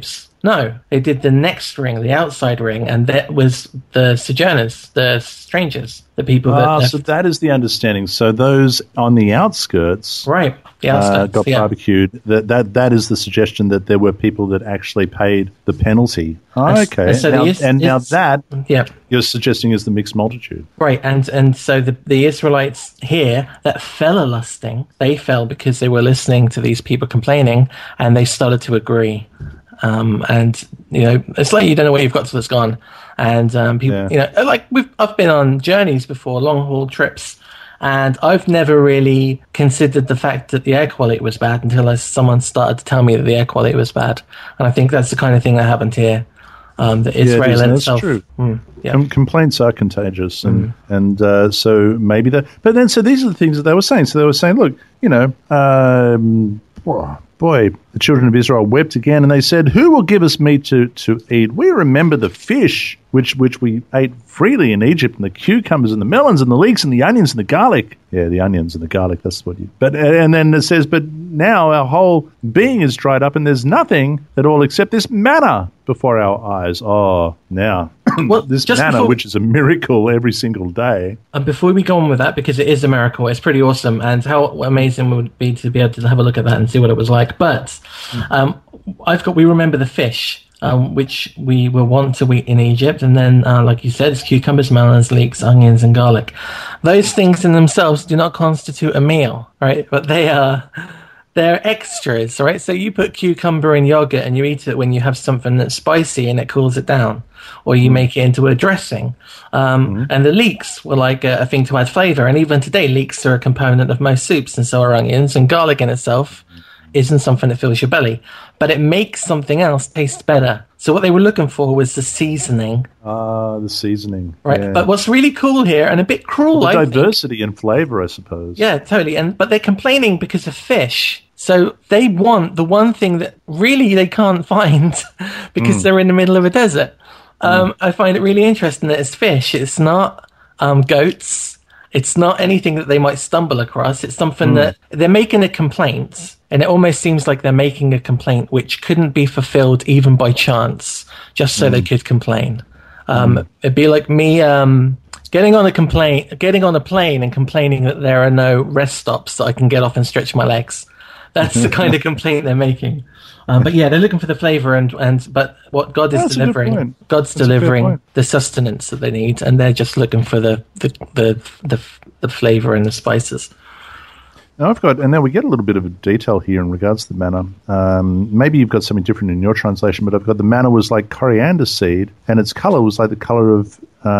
No, they did the next ring, the outside ring, and that was the sojourners, the strangers, the people that Ah, left. so that is the understanding. So those on the outskirts, Right, the uh, outskirts, got yeah. barbecued. That that that is the suggestion that there were people that actually paid the penalty. Oh, And s- okay, and so now, the Is- and now Is- that Yeah. you're suggesting is the mixed multitude. Right, and and so the the Israelites here that fell a lusting, they fell because they were listening to these people complaining, and they started to agree. Um, and you know, it's like you don't know where you've got till it's gone. And um, people, Yeah. you know, like we've I've been on journeys before, long haul trips, and I've never really considered the fact that the air quality was bad until I, someone started to tell me that the air quality was bad. And I think that's the kind of thing that happened here. Um, that Yeah, it Israel is, and that's itself. true. Mm, yeah. Com- complaints are contagious, and Mm. and uh, so maybe that. But then, so these are the things that they were saying. So they were saying, look, you know, um, boy, the children of Israel wept again, and they said, "Who will give us meat to, to eat? We remember the fish which which we ate freely in Egypt, and the cucumbers and the melons and the leeks and the onions and the garlic." Yeah, the onions and the garlic. That's what you. But and then it says, "But now our whole being is dried up, and there's nothing at all except this manna before our eyes." Oh, now Well, this just manna, before- which is a miracle every single day. And before we go on with that, because it is a miracle, it's pretty awesome, and how amazing would it be to be able to have a look at that and see what it was like. But um, I've got, we remember the fish, um, which we were wont to eat in Egypt, and then, uh, like you said, it's cucumbers, melons, leeks, onions, and garlic. Those things in themselves do not constitute a meal, right? But they are. They're extras, right? So you put cucumber in yogurt and you eat it when you have something that's spicy and it cools it down, or you make it into a dressing. Um, Mm-hmm. And the leeks were like a, a thing to add flavor. And even today, leeks are a component of most soups, and so are onions. And garlic in itself isn't something that fills your belly, but it makes something else taste better. So what they were looking for was the seasoning, Ah, the seasoning, right? Yeah. But what's really cool here, and a bit cruel, the I think, diversity in flavor, I suppose. yeah, totally. And but they're complaining because of fish. So they want the one thing that really they can't find because Mm. they're in the middle of a desert. Um, I find it really interesting that it's fish. It's not um, goats. It's not anything that they might stumble across. It's something Mm. that they're making a complaint, and it almost seems like they're making a complaint which couldn't be fulfilled even by chance, just so they could complain. Um, It'd be like me um, getting on a complaint, getting on a plane and complaining that there are no rest stops that I can get off and stretch my legs. That's the kind of complaint they're making. Um, but yeah, they're looking for the flavor, and, and but what God is That's a good delivering, point. God's That's a fair delivering point. the sustenance that they need, and they're just looking for the the the the, the flavor and the spices. Now I've got, and then we get a little bit of a detail here in regards to the manna. Um, maybe you've got something different in your translation, but I've got the manna was like coriander seed, and its color was like the color of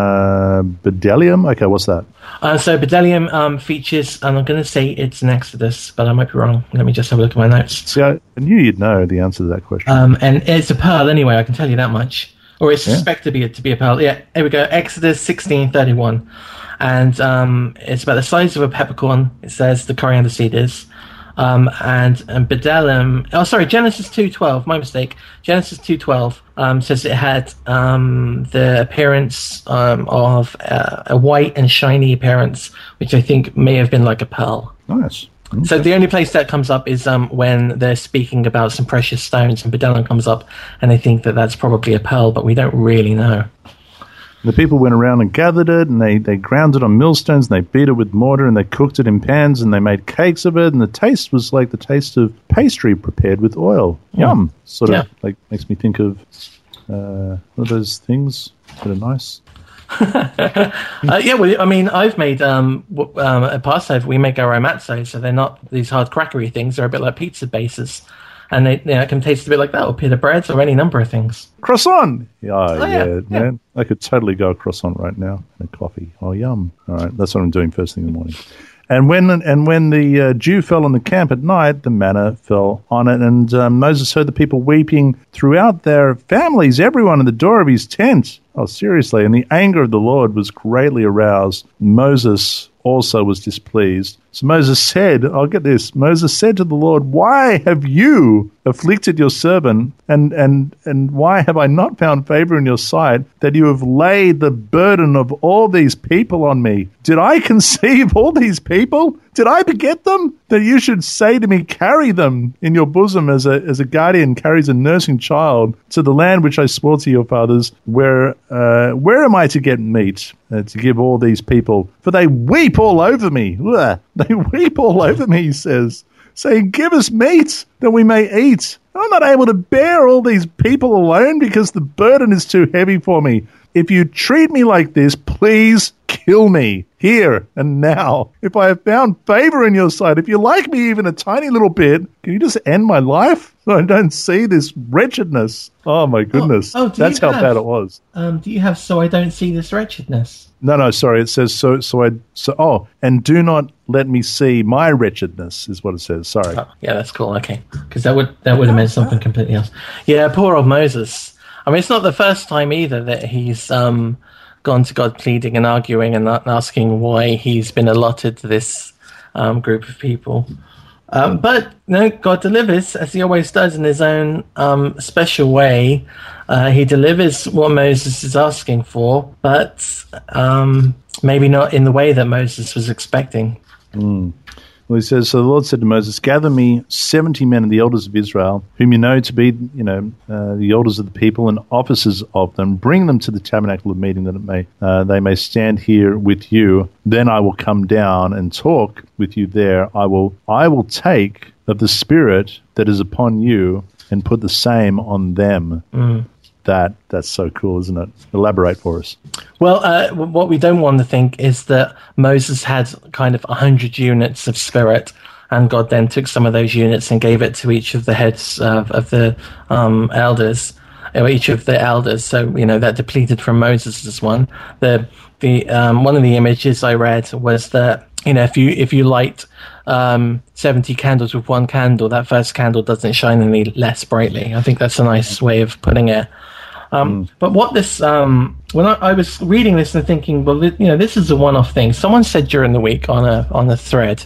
uh, bdellium. Okay, what's that? Uh, so Bdellium um, features, and I'm going to say it's in Exodus, but I might be wrong. Let me just have a look at my notes. See, I, I knew you'd know the answer to that question. Um, and it's a pearl anyway. I can tell you that much, or it's Yeah. suspected to be to be a pearl. Yeah, here we go. Exodus sixteen thirty-one, and um, it's about the size of a peppercorn. It says the coriander seed is, um, and and bdellium. Oh, sorry, Genesis two twelve. My mistake. Genesis two twelve um, says it had um, the appearance um, of uh, a white and shiny appearance, which I think may have been like a pearl. Nice. Mm. So the only place that comes up is um, when they're speaking about some precious stones, and bdellium comes up, and they think that that's probably a pearl, but we don't really know. The people went around and gathered it, and they, they ground it on millstones, and they beat it with mortar, and they cooked it in pans, and they made cakes of it, and the taste was like the taste of pastry prepared with oil. Yum! Sort of Yeah. like makes me think of uh, what are those things that are nice? Uh, yeah, well, I mean, I've made um, w- um, at Passover, we make our own matzos, so they're not these hard crackery things. They're a bit like pizza bases, and they you know, can taste a bit like that, or pita breads, or any number of things. Croissant! Yeah, oh, yeah, yeah, yeah. man. I could totally go a croissant right now and a coffee. Oh, yum. All right, that's what I'm doing first thing in the morning. And when and when the uh, dew fell on the camp at night, the manna fell on it. And um, Moses heard the people weeping throughout their families, everyone in the door of his tent. Oh, seriously. And the anger of the Lord was greatly aroused. Moses also was displeased. So Moses said, I'll get this. Moses said to the Lord, why have you afflicted your servant, and, and, and why have I not found favor in your sight, that you have laid the burden of all these people on me? Did I conceive all these people? Did I beget them? That you should say to me, carry them in your bosom as a as a guardian carries a nursing child to the land which I swore to your fathers. Where uh, where am I to get meat uh, to give all these people? For they weep all over me. Ugh. They weep all over me, he says, saying, give us meat that we may eat. I'm not able to bear all these people alone because the burden is too heavy for me. If you treat me like this, please kill me here and now. If I have found favor in your sight, if you like me even a tiny little bit, can you just end my life so I don't see this wretchedness? Oh, my goodness. Oh, oh, That's how have, bad it was. Um, do you have so I don't see this wretchedness? No, no, sorry. It says so. So I. So oh, and do not let me see my wretchedness is what it says. Sorry. Oh, yeah, that's cool. Okay, because that would that would have meant something completely else. Yeah, poor old Moses. I mean, it's not the first time either that he's um, gone to God pleading and arguing and asking why he's been allotted to this um, group of people. Um, but no, God delivers, as he always does in his own um, special way. Uh, he delivers what Moses is asking for, but um, maybe not in the way that Moses was expecting. Mm. Well, he says, so the Lord said to Moses, gather me seventy men of the elders of Israel, whom you know to be, you know, uh, the elders of the people and officers of them. Bring them to the tabernacle of meeting that it may uh, they may stand here with you. Then I will come down and talk with you there. I will I will take of the Spirit that is upon you and put the same on them. Mm. That that's so cool, isn't it? Elaborate for us. Well, uh, what we don't want to think is that Moses had kind of one hundred units of spirit, and God then took some of those units and gave it to each of the heads of, of the um, elders, or each of the elders. So, you know, that depleted from Moses' one. The the um, one of the images I read was that, you know, if you if you light um, seventy candles with one candle, that first candle doesn't shine any less brightly. I think that's a nice way of putting it. Um, mm. But what this, um, when I, I was reading this and thinking, well, you know, this is a one-off thing. Someone said during the week on a on a thread,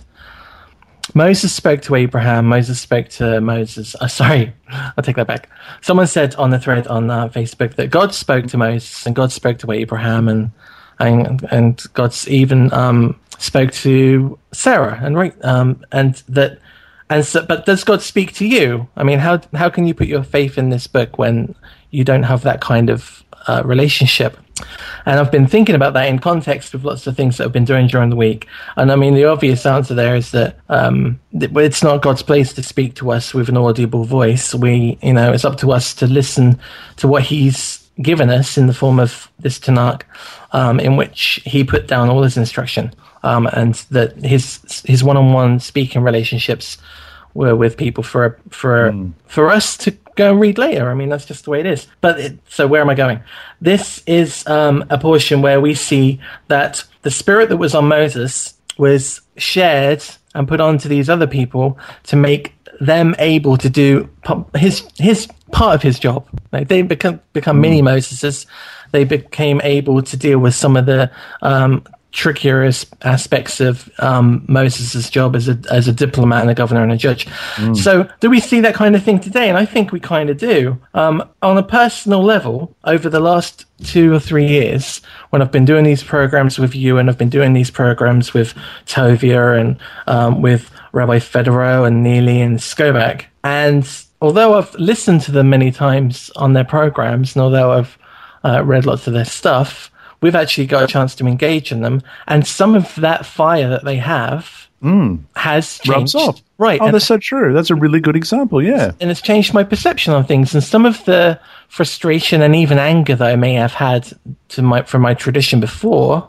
Moses spoke to Abraham, Moses spoke to Moses. Uh, sorry, I'll take that back. Someone said on the thread on uh, Facebook that God spoke to Moses and God spoke to Abraham and and and God's even um, spoke to Sarah and right um, and that. And so, but does God speak to you? I mean, how how can you put your faith in this book when you don't have that kind of uh, relationship? And I've been thinking about that in context of lots of things that I've been doing during the week. And I mean, the obvious answer there is that um, it's not God's place to speak to us with an audible voice. We, you know, it's up to us to listen to what He's given us in the form of this Tanakh, um, in which He put down all His instruction. Um, and that his his one-on-one speaking relationships were with people for for mm. for us to go and read later. I mean, that's just the way it is. But it, so where am I going? This is um, a portion where we see that the spirit that was on Moses was shared and put onto these other people to make them able to do his his part of his job. Like they become become mm. mini Moseses. They became able to deal with some of the um, trickier aspects of um, Moses' job as a as a diplomat and a governor and a judge. Mm. So do we see that kind of thing today? And I think we kind of do. Um, on a personal level, over the last two or three years, when I've been doing these programs with you and I've been doing these programs with Tovia and um, with Rabbi Federo and Neely and Skobak, and although I've listened to them many times on their programs and although I've uh, read lots of their stuff, we've actually got a chance to engage in them, and some of that fire that they have mm. has changed. Rubs off. Right. Oh, and that's so true. That's a really good example, yeah. And it's changed my perception on things, and some of the frustration and even anger that I may have had to my from my tradition before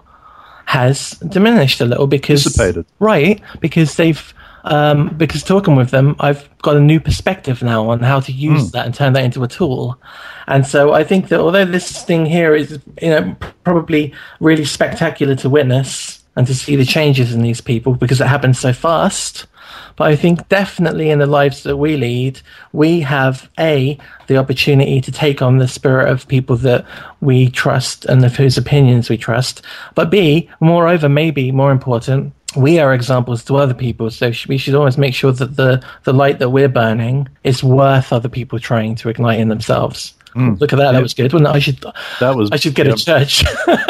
has diminished a little because dissipated. Right, because they've um, because talking with them, I've got a new perspective now on how to use mm. that and turn that into a tool. And so I think that although this thing here is, you know, probably really spectacular to witness and to see the changes in these people because it happens so fast, but I think definitely in the lives that we lead, we have, A, the opportunity to take on the spirit of people that we trust and of whose opinions we trust, but B, moreover, maybe more important, we are examples to other people, so we should always make sure that the, the light that we're burning is worth other people trying to ignite in themselves. Mm. Look at that. Yep. That was good. Well, I should. That was. I should get yep. a church.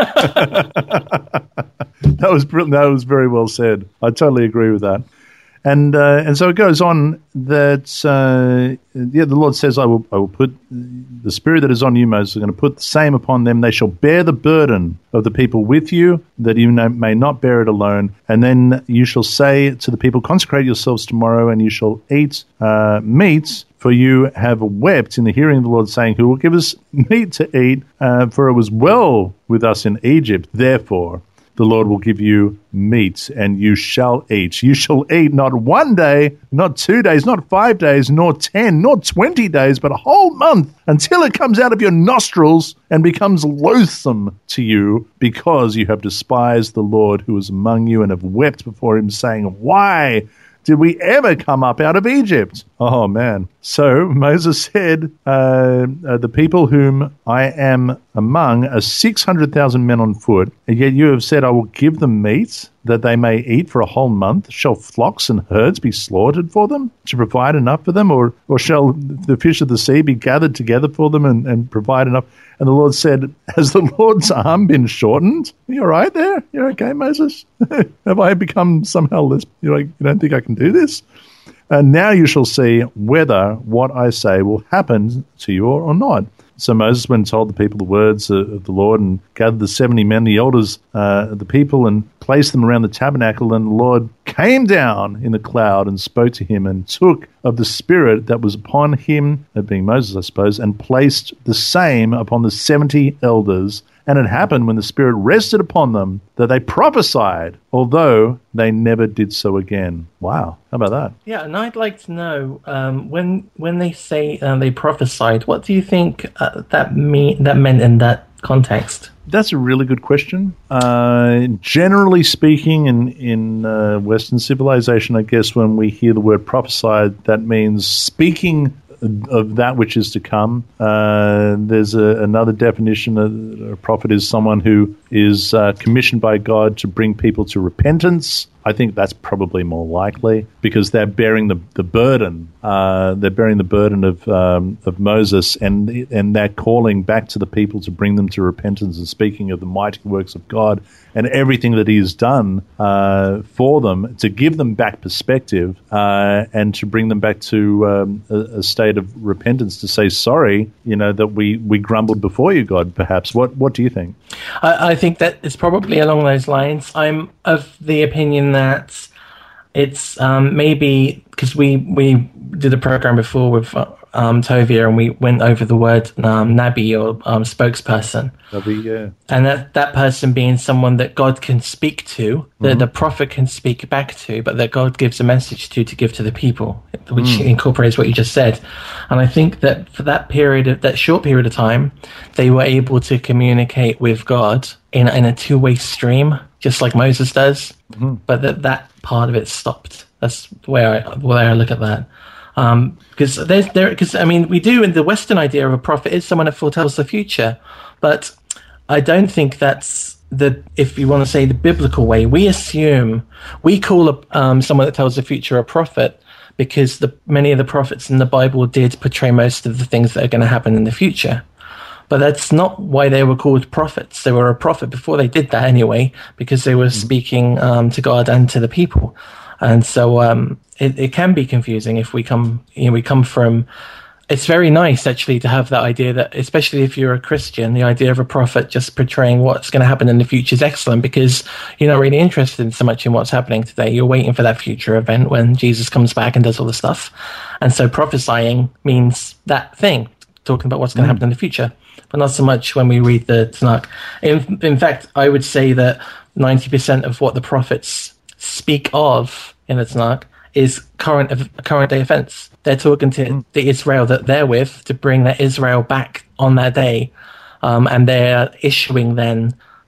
That was brilliant. That was very well said. I totally agree with that. And uh, and so it goes on that uh, yeah, the Lord says, I will I will put the Spirit that is on you, Moses, I'm going to put the same upon them. They shall bear the burden of the people with you, that you may not bear it alone. And then you shall say to the people, consecrate yourselves tomorrow, and you shall eat uh, meat. For you have wept in the hearing of the Lord, saying, who will give us meat to eat? Uh, for it was well with us in Egypt. Therefore, the Lord will give you meat, and you shall eat. You shall eat not one day, not two days, not five days, nor ten, nor twenty days, but a whole month, until it comes out of your nostrils and becomes loathsome to you, because you have despised the Lord who is among you, and have wept before him, saying, why did we ever come up out of Egypt? Oh, man. So Moses said, uh, uh, the people whom I am among are six hundred thousand men on foot, and yet you have said, I will give them meat that they may eat for a whole month. Shall flocks and herds be slaughtered for them to provide enough for them? Or or shall the fish of the sea be gathered together for them and, and provide enough? And the Lord said, has the Lord's arm been shortened? Are you all right there? You're okay, Moses? Have I become somehow less, you know, you don't think I can do this? And now you shall see whether what I say will happen to you or, or not. So Moses went and told the people the words of the Lord, and gathered the seventy men, the elders uh, of the people, and placed them around the tabernacle. And the Lord came down in the cloud and spoke to him, and took of the Spirit that was upon him, that being Moses, I suppose, and placed the same upon the seventy elders. And it happened when the Spirit rested upon them that they prophesied, although they never did so again. Wow. How about that? Yeah, and I'd like to know, um, when when they say uh, they prophesied, what do you think uh, that mean that meant in that context? That's a really good question. Uh, generally speaking, in, in uh, Western civilization, I guess when we hear the word prophesied, that means speaking of that which is to come. Uh, there's a, another definition. A, a prophet is someone who is uh, commissioned by God to bring people to repentance. I think that's probably more likely, because they're bearing the, the burden. Uh, they're bearing the burden of um, of Moses, and and they're calling back to the people to bring them to repentance, and speaking of the mighty works of God and everything that he has done uh, for them, to give them back perspective uh, and to bring them back to um, a, a state of repentance, to say sorry, you know, that we, we grumbled before you, God, perhaps. What what do you think? I, I think that it's probably along those lines. I'm of the opinion that it's um, maybe because we, we did a program before with um, Tovia, and we went over the word um, Nabi, or um, spokesperson. Nabi, yeah. And that, that person being someone that God can speak to, that mm-hmm. the prophet can speak back to, but that God gives a message to to give to the people, which mm. incorporates what you just said. And I think that for that period, of, that short period of time, they were able to communicate with God in, in a two-way stream, just like Moses does, mm-hmm. but that that part of it stopped. That's the way I, the way I look at that. Um, because there's there, because I mean, we do in the Western idea of a prophet is someone that foretells the future, but I don't think that's the, if you want to say the biblical way. We assume we call a, um, someone that tells the future a prophet because the many of the prophets in the Bible did portray most of the things that are going to happen in the future. But that's not why they were called prophets. They were a prophet before they did that anyway, because they were speaking um, to God and to the people. And so um, it, it can be confusing if we come, you know, we come from. It's very nice actually to have that idea that, especially if you're a Christian, the idea of a prophet just portraying what's going to happen in the future is excellent, because you're not really interested so much in what's happening today. You're waiting for that future event when Jesus comes back and does all the stuff. And so prophesying means that thing, talking about what's going to happen in the future, but not so much when we read the Tanakh. In, in fact, I would say that ninety percent of what the prophets speak of in the Tanakh is current current day events. They're talking to mm. the Israel that they're with to bring that Israel back on that day, um, and they're issuing then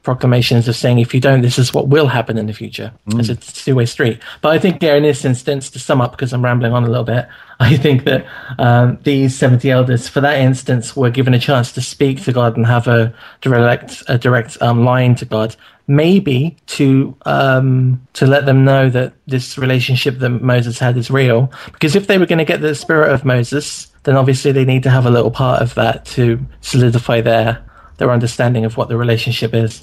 proclamations of saying, if you don't, this is what will happen in the future. Mm. It's a two-way street. But I think, yeah, in this instance, to sum up, because I'm rambling on a little bit, I think that um, these seventy elders, for that instance, were given a chance to speak to God and have a direct, a direct um, line to God, maybe to um, to let them know that this relationship that Moses had is real. Because if they were going to get the spirit of Moses, then obviously they need to have a little part of that to solidify their their understanding of what the relationship is.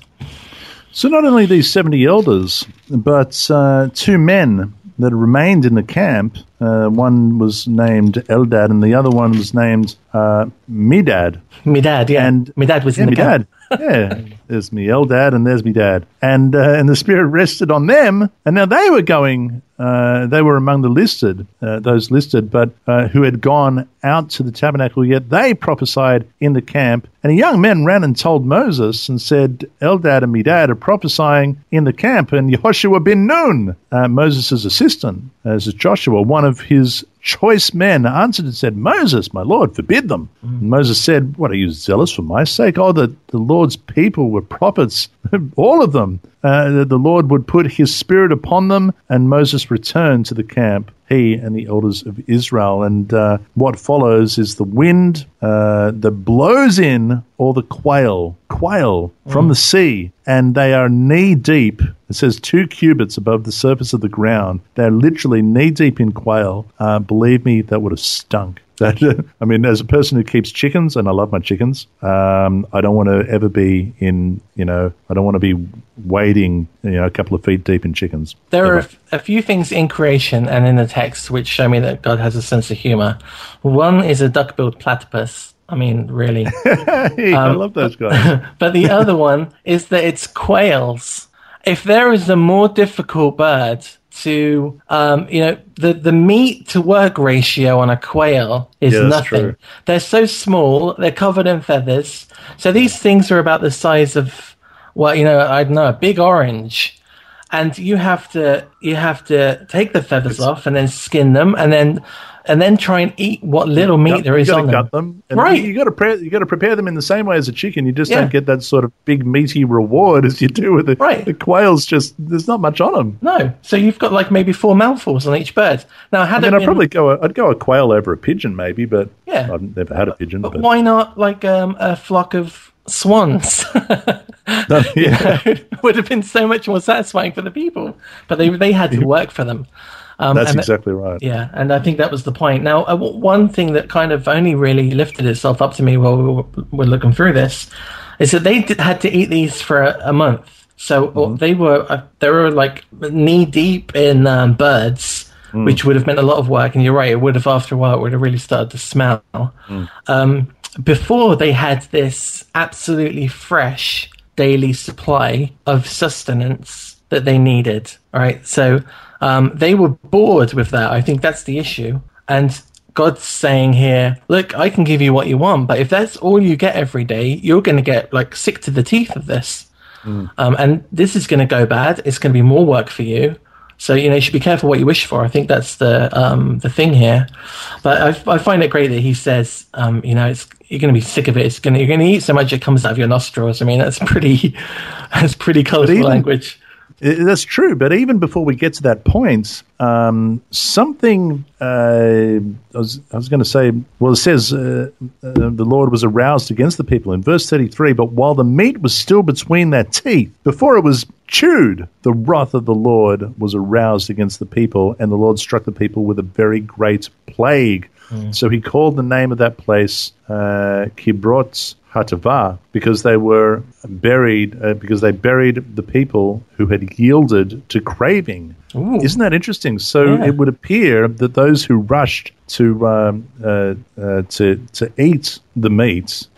So not only these seventy elders, but uh, two men that remained in the camp. Uh, one was named Eldad, and the other one was named uh, Medad. Medad, yeah. And Medad was yeah, in the Medad. camp. Yeah, there's me Eldad, and there's me dad, and uh, and the Spirit rested on them, and now they were going. Uh, they were among the listed, uh, those listed, but uh, who had gone out to the tabernacle. Yet they prophesied in the camp, and a young man ran and told Moses and said, "Eldad and Medad are prophesying in the camp." And Yehoshua bin Nun, uh, Moses' assistant, as is Joshua, one of his choice men, answered and said, "Moses, my Lord, forbid them." Mm. And Moses said, "What, are you zealous for my sake? Oh, the, the Lord's people were prophets, all of them. Uh, the Lord would put his spirit upon them." And Moses returned to the camp, he and the elders of Israel. And uh, what follows is the wind uh, that blows in all the quail, quail from mm. the sea, and they are knee-deep. It says two cubits above the surface of the ground. They're literally knee-deep in quail. Uh, believe me, that would have stunk. That, I mean, as a person who keeps chickens, and I love my chickens, um, I don't want to ever be in, you know, I don't want to be wading, you know, a couple of feet deep in chickens. There ever. are a, f- a few things in creation and in the text which show me that God has a sense of humor. One is a duck-billed platypus. I mean, really. Hey, um, I love those guys. But the other one is that it's quails. If there is a more difficult bird to, um, you know, the, the meat to work ratio on a quail is yeah, nothing. True. They're so small, they're covered in feathers. So these things are about the size of, well, you know, I don't know, a big orange. And you have to, you have to take the feathers it's, off and then skin them and then, and then try and eat what little meat gut, there is on them. Gut them. And right. You, you got to pre- you got to prepare them in the same way as a chicken. You just yeah. don't get that sort of big meaty reward as you do with the, right. the quails. Just there's not much on them. No, so you've got like maybe four mouthfuls on each bird. Now, had I mean, it I'd been, probably go. A, I'd go a quail over a pigeon, maybe, but yeah. I've never had a pigeon. But, but. why not like um, a flock of swans? no, yeah. You know, it would have been so much more satisfying for the people, but they they had to work for them. Um, That's and exactly right. Yeah, and I think that was the point. Now, uh, one thing that kind of only really lifted itself up to me while we were, were looking through this is that they did, had to eat these for a, a month. So mm-hmm. they were uh, they were like knee deep in um, birds, mm. which would have meant a lot of work. And you're right, it would have after a while it would have really started to smell. Mm. Um, before they had this absolutely fresh daily supply of sustenance that they needed. All right, so. Um, they were bored with that. I think that's the issue. And God's saying here, look, I can give you what you want, but if that's all you get every day, you're going to get like sick to the teeth of this. Mm. Um, and this is going to go bad. It's going to be more work for you. So, you know, you should be careful what you wish for. I think that's the um, the thing here. But I, I find it great that he says, um, you know, it's, you're going to be sick of it. It's going to, you're going to eat so much it comes out of your nostrils. I mean, that's pretty, that's pretty colorful even- language. That's true, but even before we get to that point, um, something uh, I was, I was going to say, well, it says uh, uh, the Lord was aroused against the people in verse thirty-three, but while the meat was still between their teeth, before it was chewed, the wrath of the Lord was aroused against the people, and the Lord struck the people with a very great plague. Mm. So he called the name of that place uh, Kibrot Hatava, because they were buried, uh, because they buried the people who had yielded to craving. Ooh. Isn't that interesting? So yeah. It would appear that those who rushed to um, uh, uh, to to eat the meat,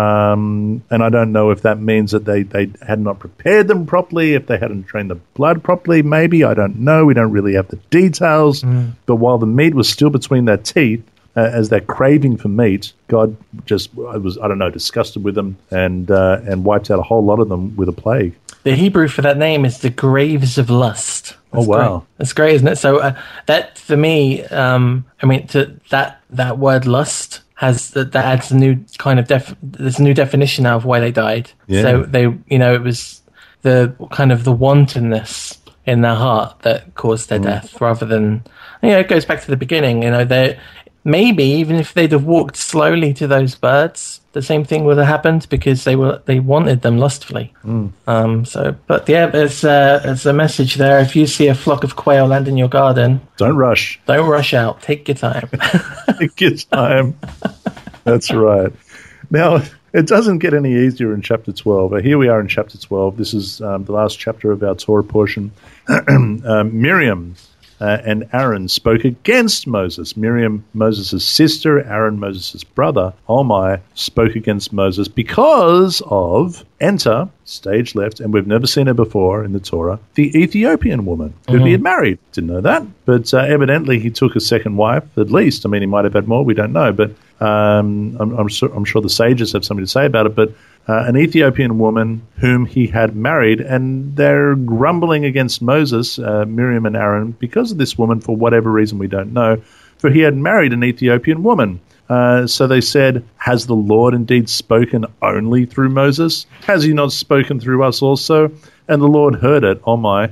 um, and I don't know if that means that they, they had not prepared them properly, if they hadn't drained the blood properly, maybe, I don't know. We don't really have the details. Mm. But while the meat was still between their teeth, Uh, as they're craving for meat, God just was, I don't know, disgusted with them and uh, and wiped out a whole lot of them with a plague. The Hebrew for that name is the graves of lust. That's oh, wow. Great. That's great, isn't it? So uh, that, for me, um, I mean, to that that word lust has, that, that adds a new kind of, def, there's a new definition now of why they died. Yeah. So they, you know, it was, the kind of the wantonness in their heart that caused their mm. death, rather than, you know, it goes back to the beginning. You know, they maybe even if they'd have walked slowly to those birds, the same thing would have happened because they were they wanted them lustfully. Mm. Um, so, but yeah, there's uh, there's a message there. If you see a flock of quail land in your garden, don't rush. Don't rush out. Take your time. Take your time. That's right. Now, it doesn't get any easier in chapter twelve. Here we are in chapter twelve. This is um, the last chapter of our Torah portion. um, Miriam uh, and Aaron spoke against Moses. Miriam, Moses' sister, Aaron, Moses' brother, Omai, spoke against Moses because of, enter, stage left, and we've never seen her before in the Torah, the Ethiopian woman who mm-hmm. he had married. Didn't know that. But uh, evidently he took a second wife, at least. I mean, he might have had more. We don't know. But um, I'm, I'm, sure, I'm sure the sages have something to say about it. But uh, an Ethiopian woman whom he had married, and they're grumbling against Moses, uh, Miriam and Aaron, because of this woman, for whatever reason we don't know, for he had married an Ethiopian woman. Uh, so they said, has the Lord indeed spoken only through Moses? Has he not spoken through us also? And the Lord heard it. Oh my.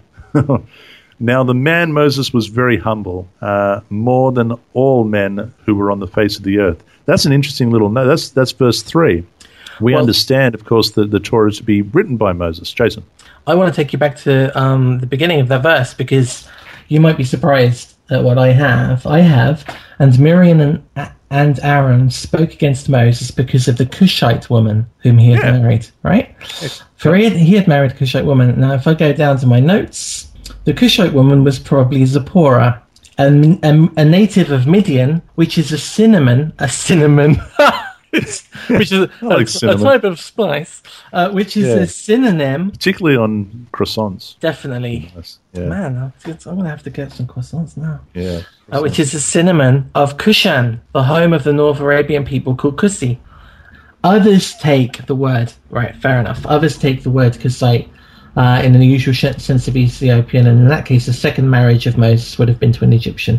Now the man Moses was very humble, uh, more than all men who were on the face of the earth. That's an interesting little note. That's, that's verse three. We well, understand, of course, that the Torah is to be written by Moses. Jason. I want to take you back to um, the beginning of that verse, because you might be surprised at what I have. I have, and Miriam and and Aaron spoke against Moses because of the Cushite woman whom he had yeah. married, right? For he had, he had married a Cushite woman. Now, if I go down to my notes, the Cushite woman was probably Zipporah, a, a, a native of Midian, which is a cinnamon, a cinnamon, which is a, like a, a type of spice, uh, which is yeah. a synonym. Particularly on croissants. Definitely. Yes. Yeah. Man, I'm going to have to get some croissants now. Yeah. Uh, which is a cinnamon of Cushan, the home of the North Arabian people called Kusi. Others take the word, right, fair enough. Others take the word Kusite uh, in the usual sense of Ethiopian, and in that case, the second marriage of Moses would have been to an Egyptian.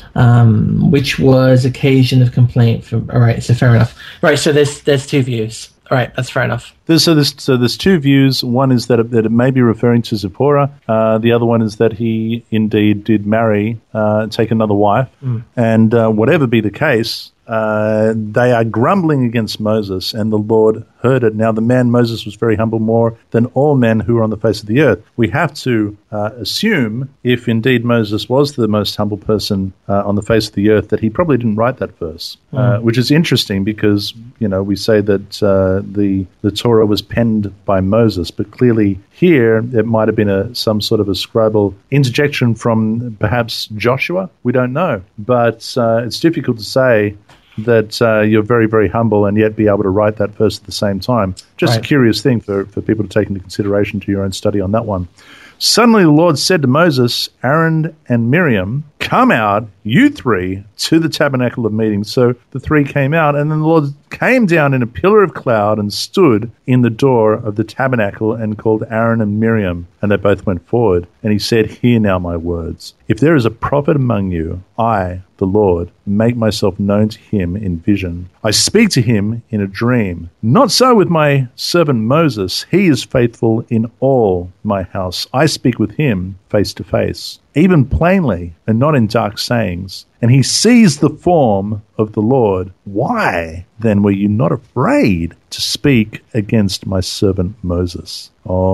Um, which was occasion of complaint from. All right, so fair enough. Right, so there's there's two views. All right, that's fair enough. There's, so there's so there's two views. One is that it, that it may be referring to Zipporah. Uh, the other one is that he indeed did marry, uh, take another wife, mm. and uh, whatever be the case, uh, they are grumbling against Moses, and the Lord heard it. Now the man Moses was very humble, more than all men who were on the face of the earth. We have to uh, assume, if indeed Moses was the most humble person uh, on the face of the earth, that he probably didn't write that verse, mm. uh, which is interesting because, you know, we say that uh, the the Torah was penned by Moses, but clearly here it might have been a some sort of a scribal interjection from perhaps Joshua. We don't know, but uh, it's difficult to say that uh, you're very, very humble and yet be able to write that verse at the same time. Just right. a curious thing for, for people to take into consideration to your own study on that one. Suddenly the Lord said to Moses, Aaron and Miriam, come out, you three, to the tabernacle of meeting. So the three came out, and then the Lord came down in a pillar of cloud and stood in the door of the tabernacle and called Aaron and Miriam, and they both went forward. And he said, hear now my words. If there is a prophet among you, I, the Lord, make myself known to him in vision. I speak to him in a dream. Not so with my servant Moses. He is faithful in all my house. I speak with him face to face, even plainly, and not in dark sayings. And he sees the form of the Lord. Why then were you not afraid to speak against my servant Moses?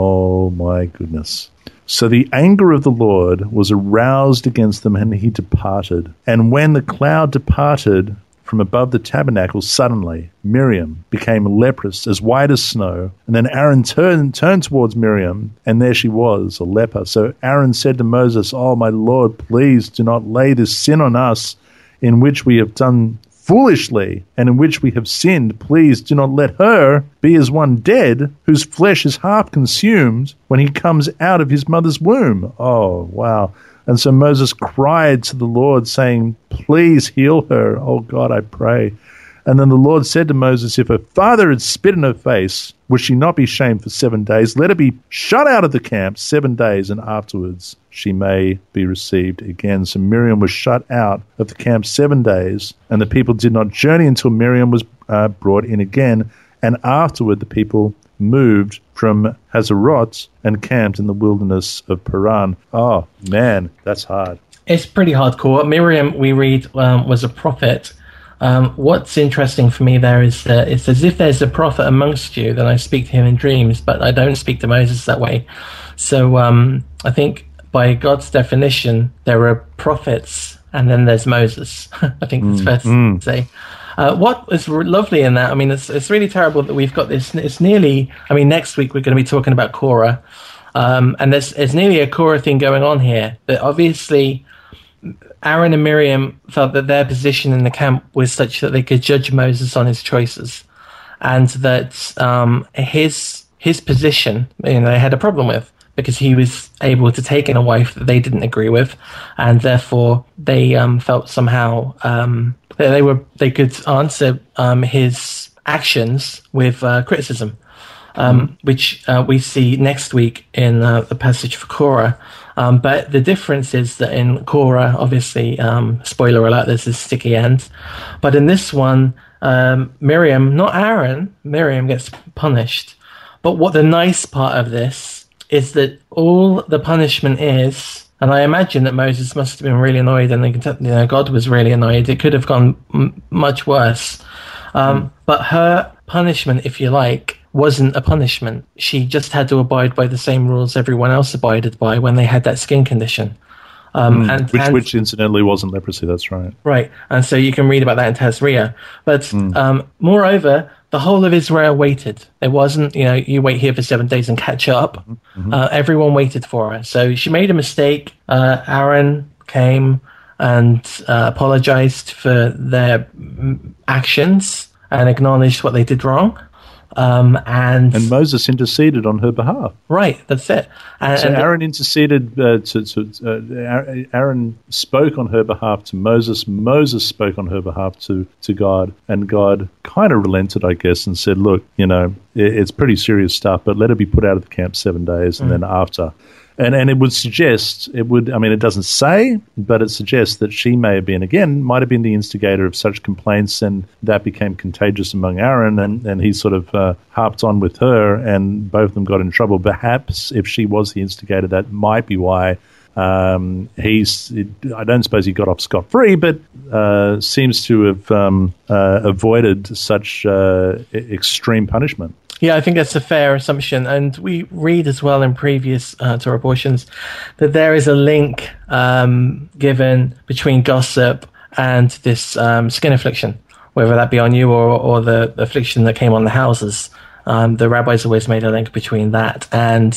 Oh my goodness. So the anger of the Lord was aroused against them, and he departed. And when the cloud departed from above the tabernacle, suddenly Miriam became leprous, as white as snow. And then Aaron turned, turned towards Miriam, and there she was, a leper. So Aaron said to Moses, oh, my Lord, please do not lay this sin on us, in which we have done foolishly, and in which we have sinned. Please do not let her be as one dead, whose flesh is half consumed when he comes out of his mother's womb. Oh, wow. And so Moses cried to the Lord, saying, please heal her. Oh, God, I pray. And then the Lord said to Moses, if her father had spit in her face, would she not be shamed for seven days? Let her be shut out of the camp seven days, and afterwards she may be received again. So Miriam was shut out of the camp seven days, and the people did not journey until Miriam was uh, brought in again. And afterward the people moved from Hazarot and camped in the wilderness of Paran. Oh, man, that's hard. It's pretty hardcore. Miriam, we read, um, was a prophet. Um, what's interesting for me there is that it's as if there's a prophet amongst you, then I speak to him in dreams, but I don't speak to Moses that way. So um, I think by God's definition, there are prophets and then there's Moses. I think that's mm, fair to mm. say. Uh, what is lovely in that, I mean, it's it's really terrible that we've got this, it's nearly, I mean, next week we're going to be talking about Korah, um, and there's, there's nearly a Korah thing going on here, that obviously Aaron and Miriam felt that their position in the camp was such that they could judge Moses on his choices, and that um, his his position, you know, they had a problem with, because he was able to take in a wife that they didn't agree with, and therefore they um, felt somehow um, that they were they could answer um, his actions with uh, criticism, um, mm-hmm. which uh, we see next week in uh, the passage for Korah. Um, but the difference is that in Korah, obviously, um, spoiler alert, there's this sticky end. But in this one, um, Miriam, not Aaron, Miriam gets punished. But what the nice part of this is that all the punishment is, and I imagine that Moses must have been really annoyed, and you know, God was really annoyed. It could have gone m- much worse. Um, mm. But her punishment, if you like, wasn't a punishment. She just had to abide by the same rules everyone else abided by when they had that skin condition. Um, mm, and, which, and, which incidentally wasn't leprosy, that's right. Right, and so you can read about that in Tazria. But mm. um, moreover, the whole of Israel waited. It wasn't, you know, you wait here for seven days and catch up. Mm-hmm. Uh, everyone waited for her. So she made a mistake. Uh, Aaron came and uh, apologized for their actions and acknowledged what they did wrong. Um, and, and Moses interceded on her behalf. Right, that's it. And, so and Aaron interceded uh, to, to uh, Aaron spoke on her behalf to Moses. Moses spoke on her behalf to, to God, and God kind of relented, I guess, and said, "Look, you know, it, it's pretty serious stuff, but let her be put out of the camp seven days, and mm. then after." And and it would suggest, it would, I mean, it doesn't say, but it suggests that she may have been, again, might have been the instigator of such complaints, and that became contagious among Aaron, and, and he sort of uh, harped on with her, and both of them got in trouble. Perhaps if she was the instigator, that might be why um, he's, I don't suppose he got off scot-free, but uh, seems to have um, uh, avoided such uh, extreme punishment. Yeah, I think that's a fair assumption. And we read as well in previous uh, Torah portions that there is a link um, given between gossip and this um, skin affliction, whether that be on you or, or the affliction that came on the houses. Um, the rabbis always made a link between that and,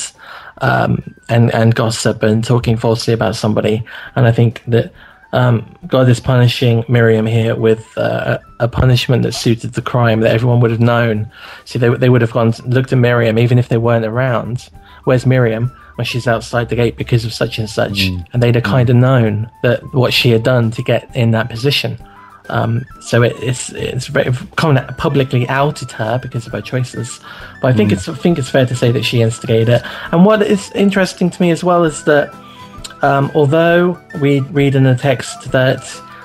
um, and, and gossip and talking falsely about somebody. And I think that Um, God is punishing Miriam here with uh, a punishment that suited the crime that everyone would have known. See, they they would have gone looked at Miriam even if they weren't around. Where's Miriam? Well, she's outside the gate because of such and such, mm. and they'd have kind of known that what she had done to get in that position. Um, so it, it's it's very kind of publicly outed her because of her choices. But I think mm. it's I think it's fair to say that she instigated it. And what is interesting to me as well is that. Um, although we read in the text that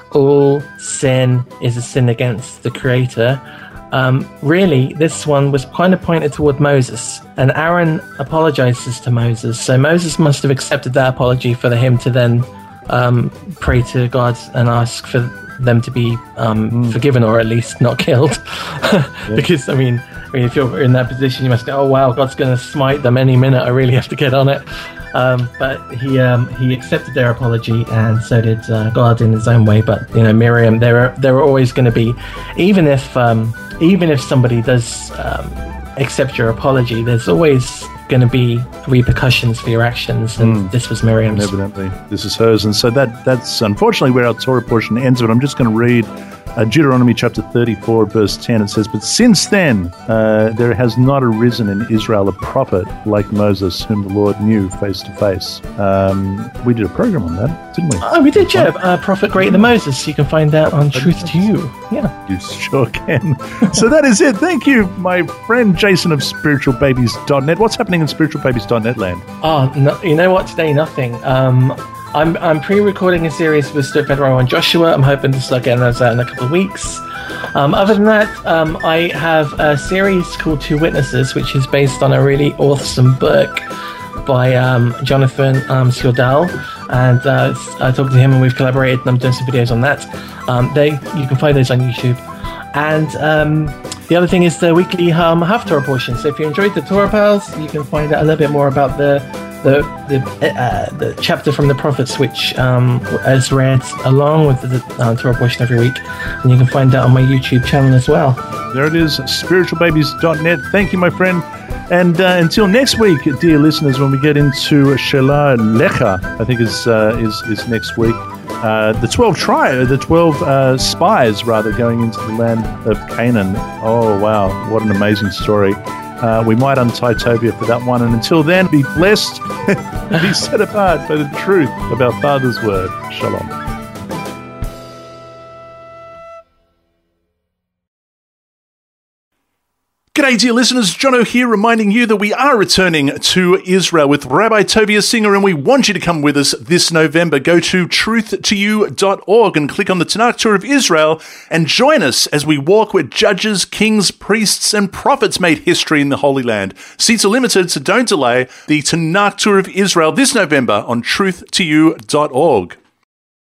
all sin is a sin against the Creator, um, really this one was kind of pointed toward Moses. And Aaron apologizes to Moses. So Moses must have accepted that apology for him to then um, pray to God and ask for them to be um, mm. forgiven or at least not killed. yeah. Because, I mean, I mean, if you're in that position, you must go, oh, wow, God's going to smite them any minute. I really have to get on it. Um, but he um, he accepted their apology, and so did uh, God in his own way. But you know, Miriam, there are there are always going to be, even if um, even if somebody does um, accept your apology, there's always going to be repercussions for your actions. And mm. this was Miriam's. And evidently, this is hers, and so that that's unfortunately where our Torah portion ends. But I'm just going to read. Uh, Deuteronomy chapter thirty-four, verse ten, it says, "But since then uh, there has not arisen in Israel a prophet like Moses, whom the Lord knew face to face." Um, we did a program on that, didn't we? Oh, we did, yeah. Uh, prophet greater than Moses. You can find that on Truth to You. Yeah. You sure can. So that is it. Thank you, my friend Jason of spiritual babies dot net. What's happening in spiritual babies dot net land? Oh, no, you know what? Today, nothing. Um... I'm I'm pre-recording a series with Stuart Federer on Joshua. I'm hoping to start getting those out in a couple of weeks. Um, other than that, um, I have a series called Two Witnesses, which is based on a really awesome book by um, Jonathan um, Searle, and uh, I talked to him and we've collaborated, and I'm doing some videos on that. Um, they you can find those on YouTube. And um, the other thing is the weekly um, Haftorah portion. So if you enjoyed the Torah Pals, you can find out a little bit more about the the the, uh, the chapter from the prophets, which um, is read along with the uh, Torah portion every week, and you can find that on my YouTube channel as well. There it is, spiritual babies dot net. Thank you, my friend. And uh, until next week, dear listeners, when we get into Shelah Lecha, I think is uh, is is next week. Uh, the twelve tri- the twelve uh, spies, rather, going into the land of Canaan. Oh wow, what an amazing story! Uh, we might untie Tovia for that one. And until then, be blessed, be set apart by the truth of our Father's word. Shalom. G'day, dear listeners. Jono here, reminding you that we are returning to Israel with Rabbi Tovia Singer, and we want you to come with us this November. Go to truth to you dot org and click on the Tanakh Tour of Israel and join us as we walk where judges, kings, priests, and prophets made history in the Holy Land. Seats are limited, so don't delay. The Tanakh Tour of Israel this November on truth to you dot org.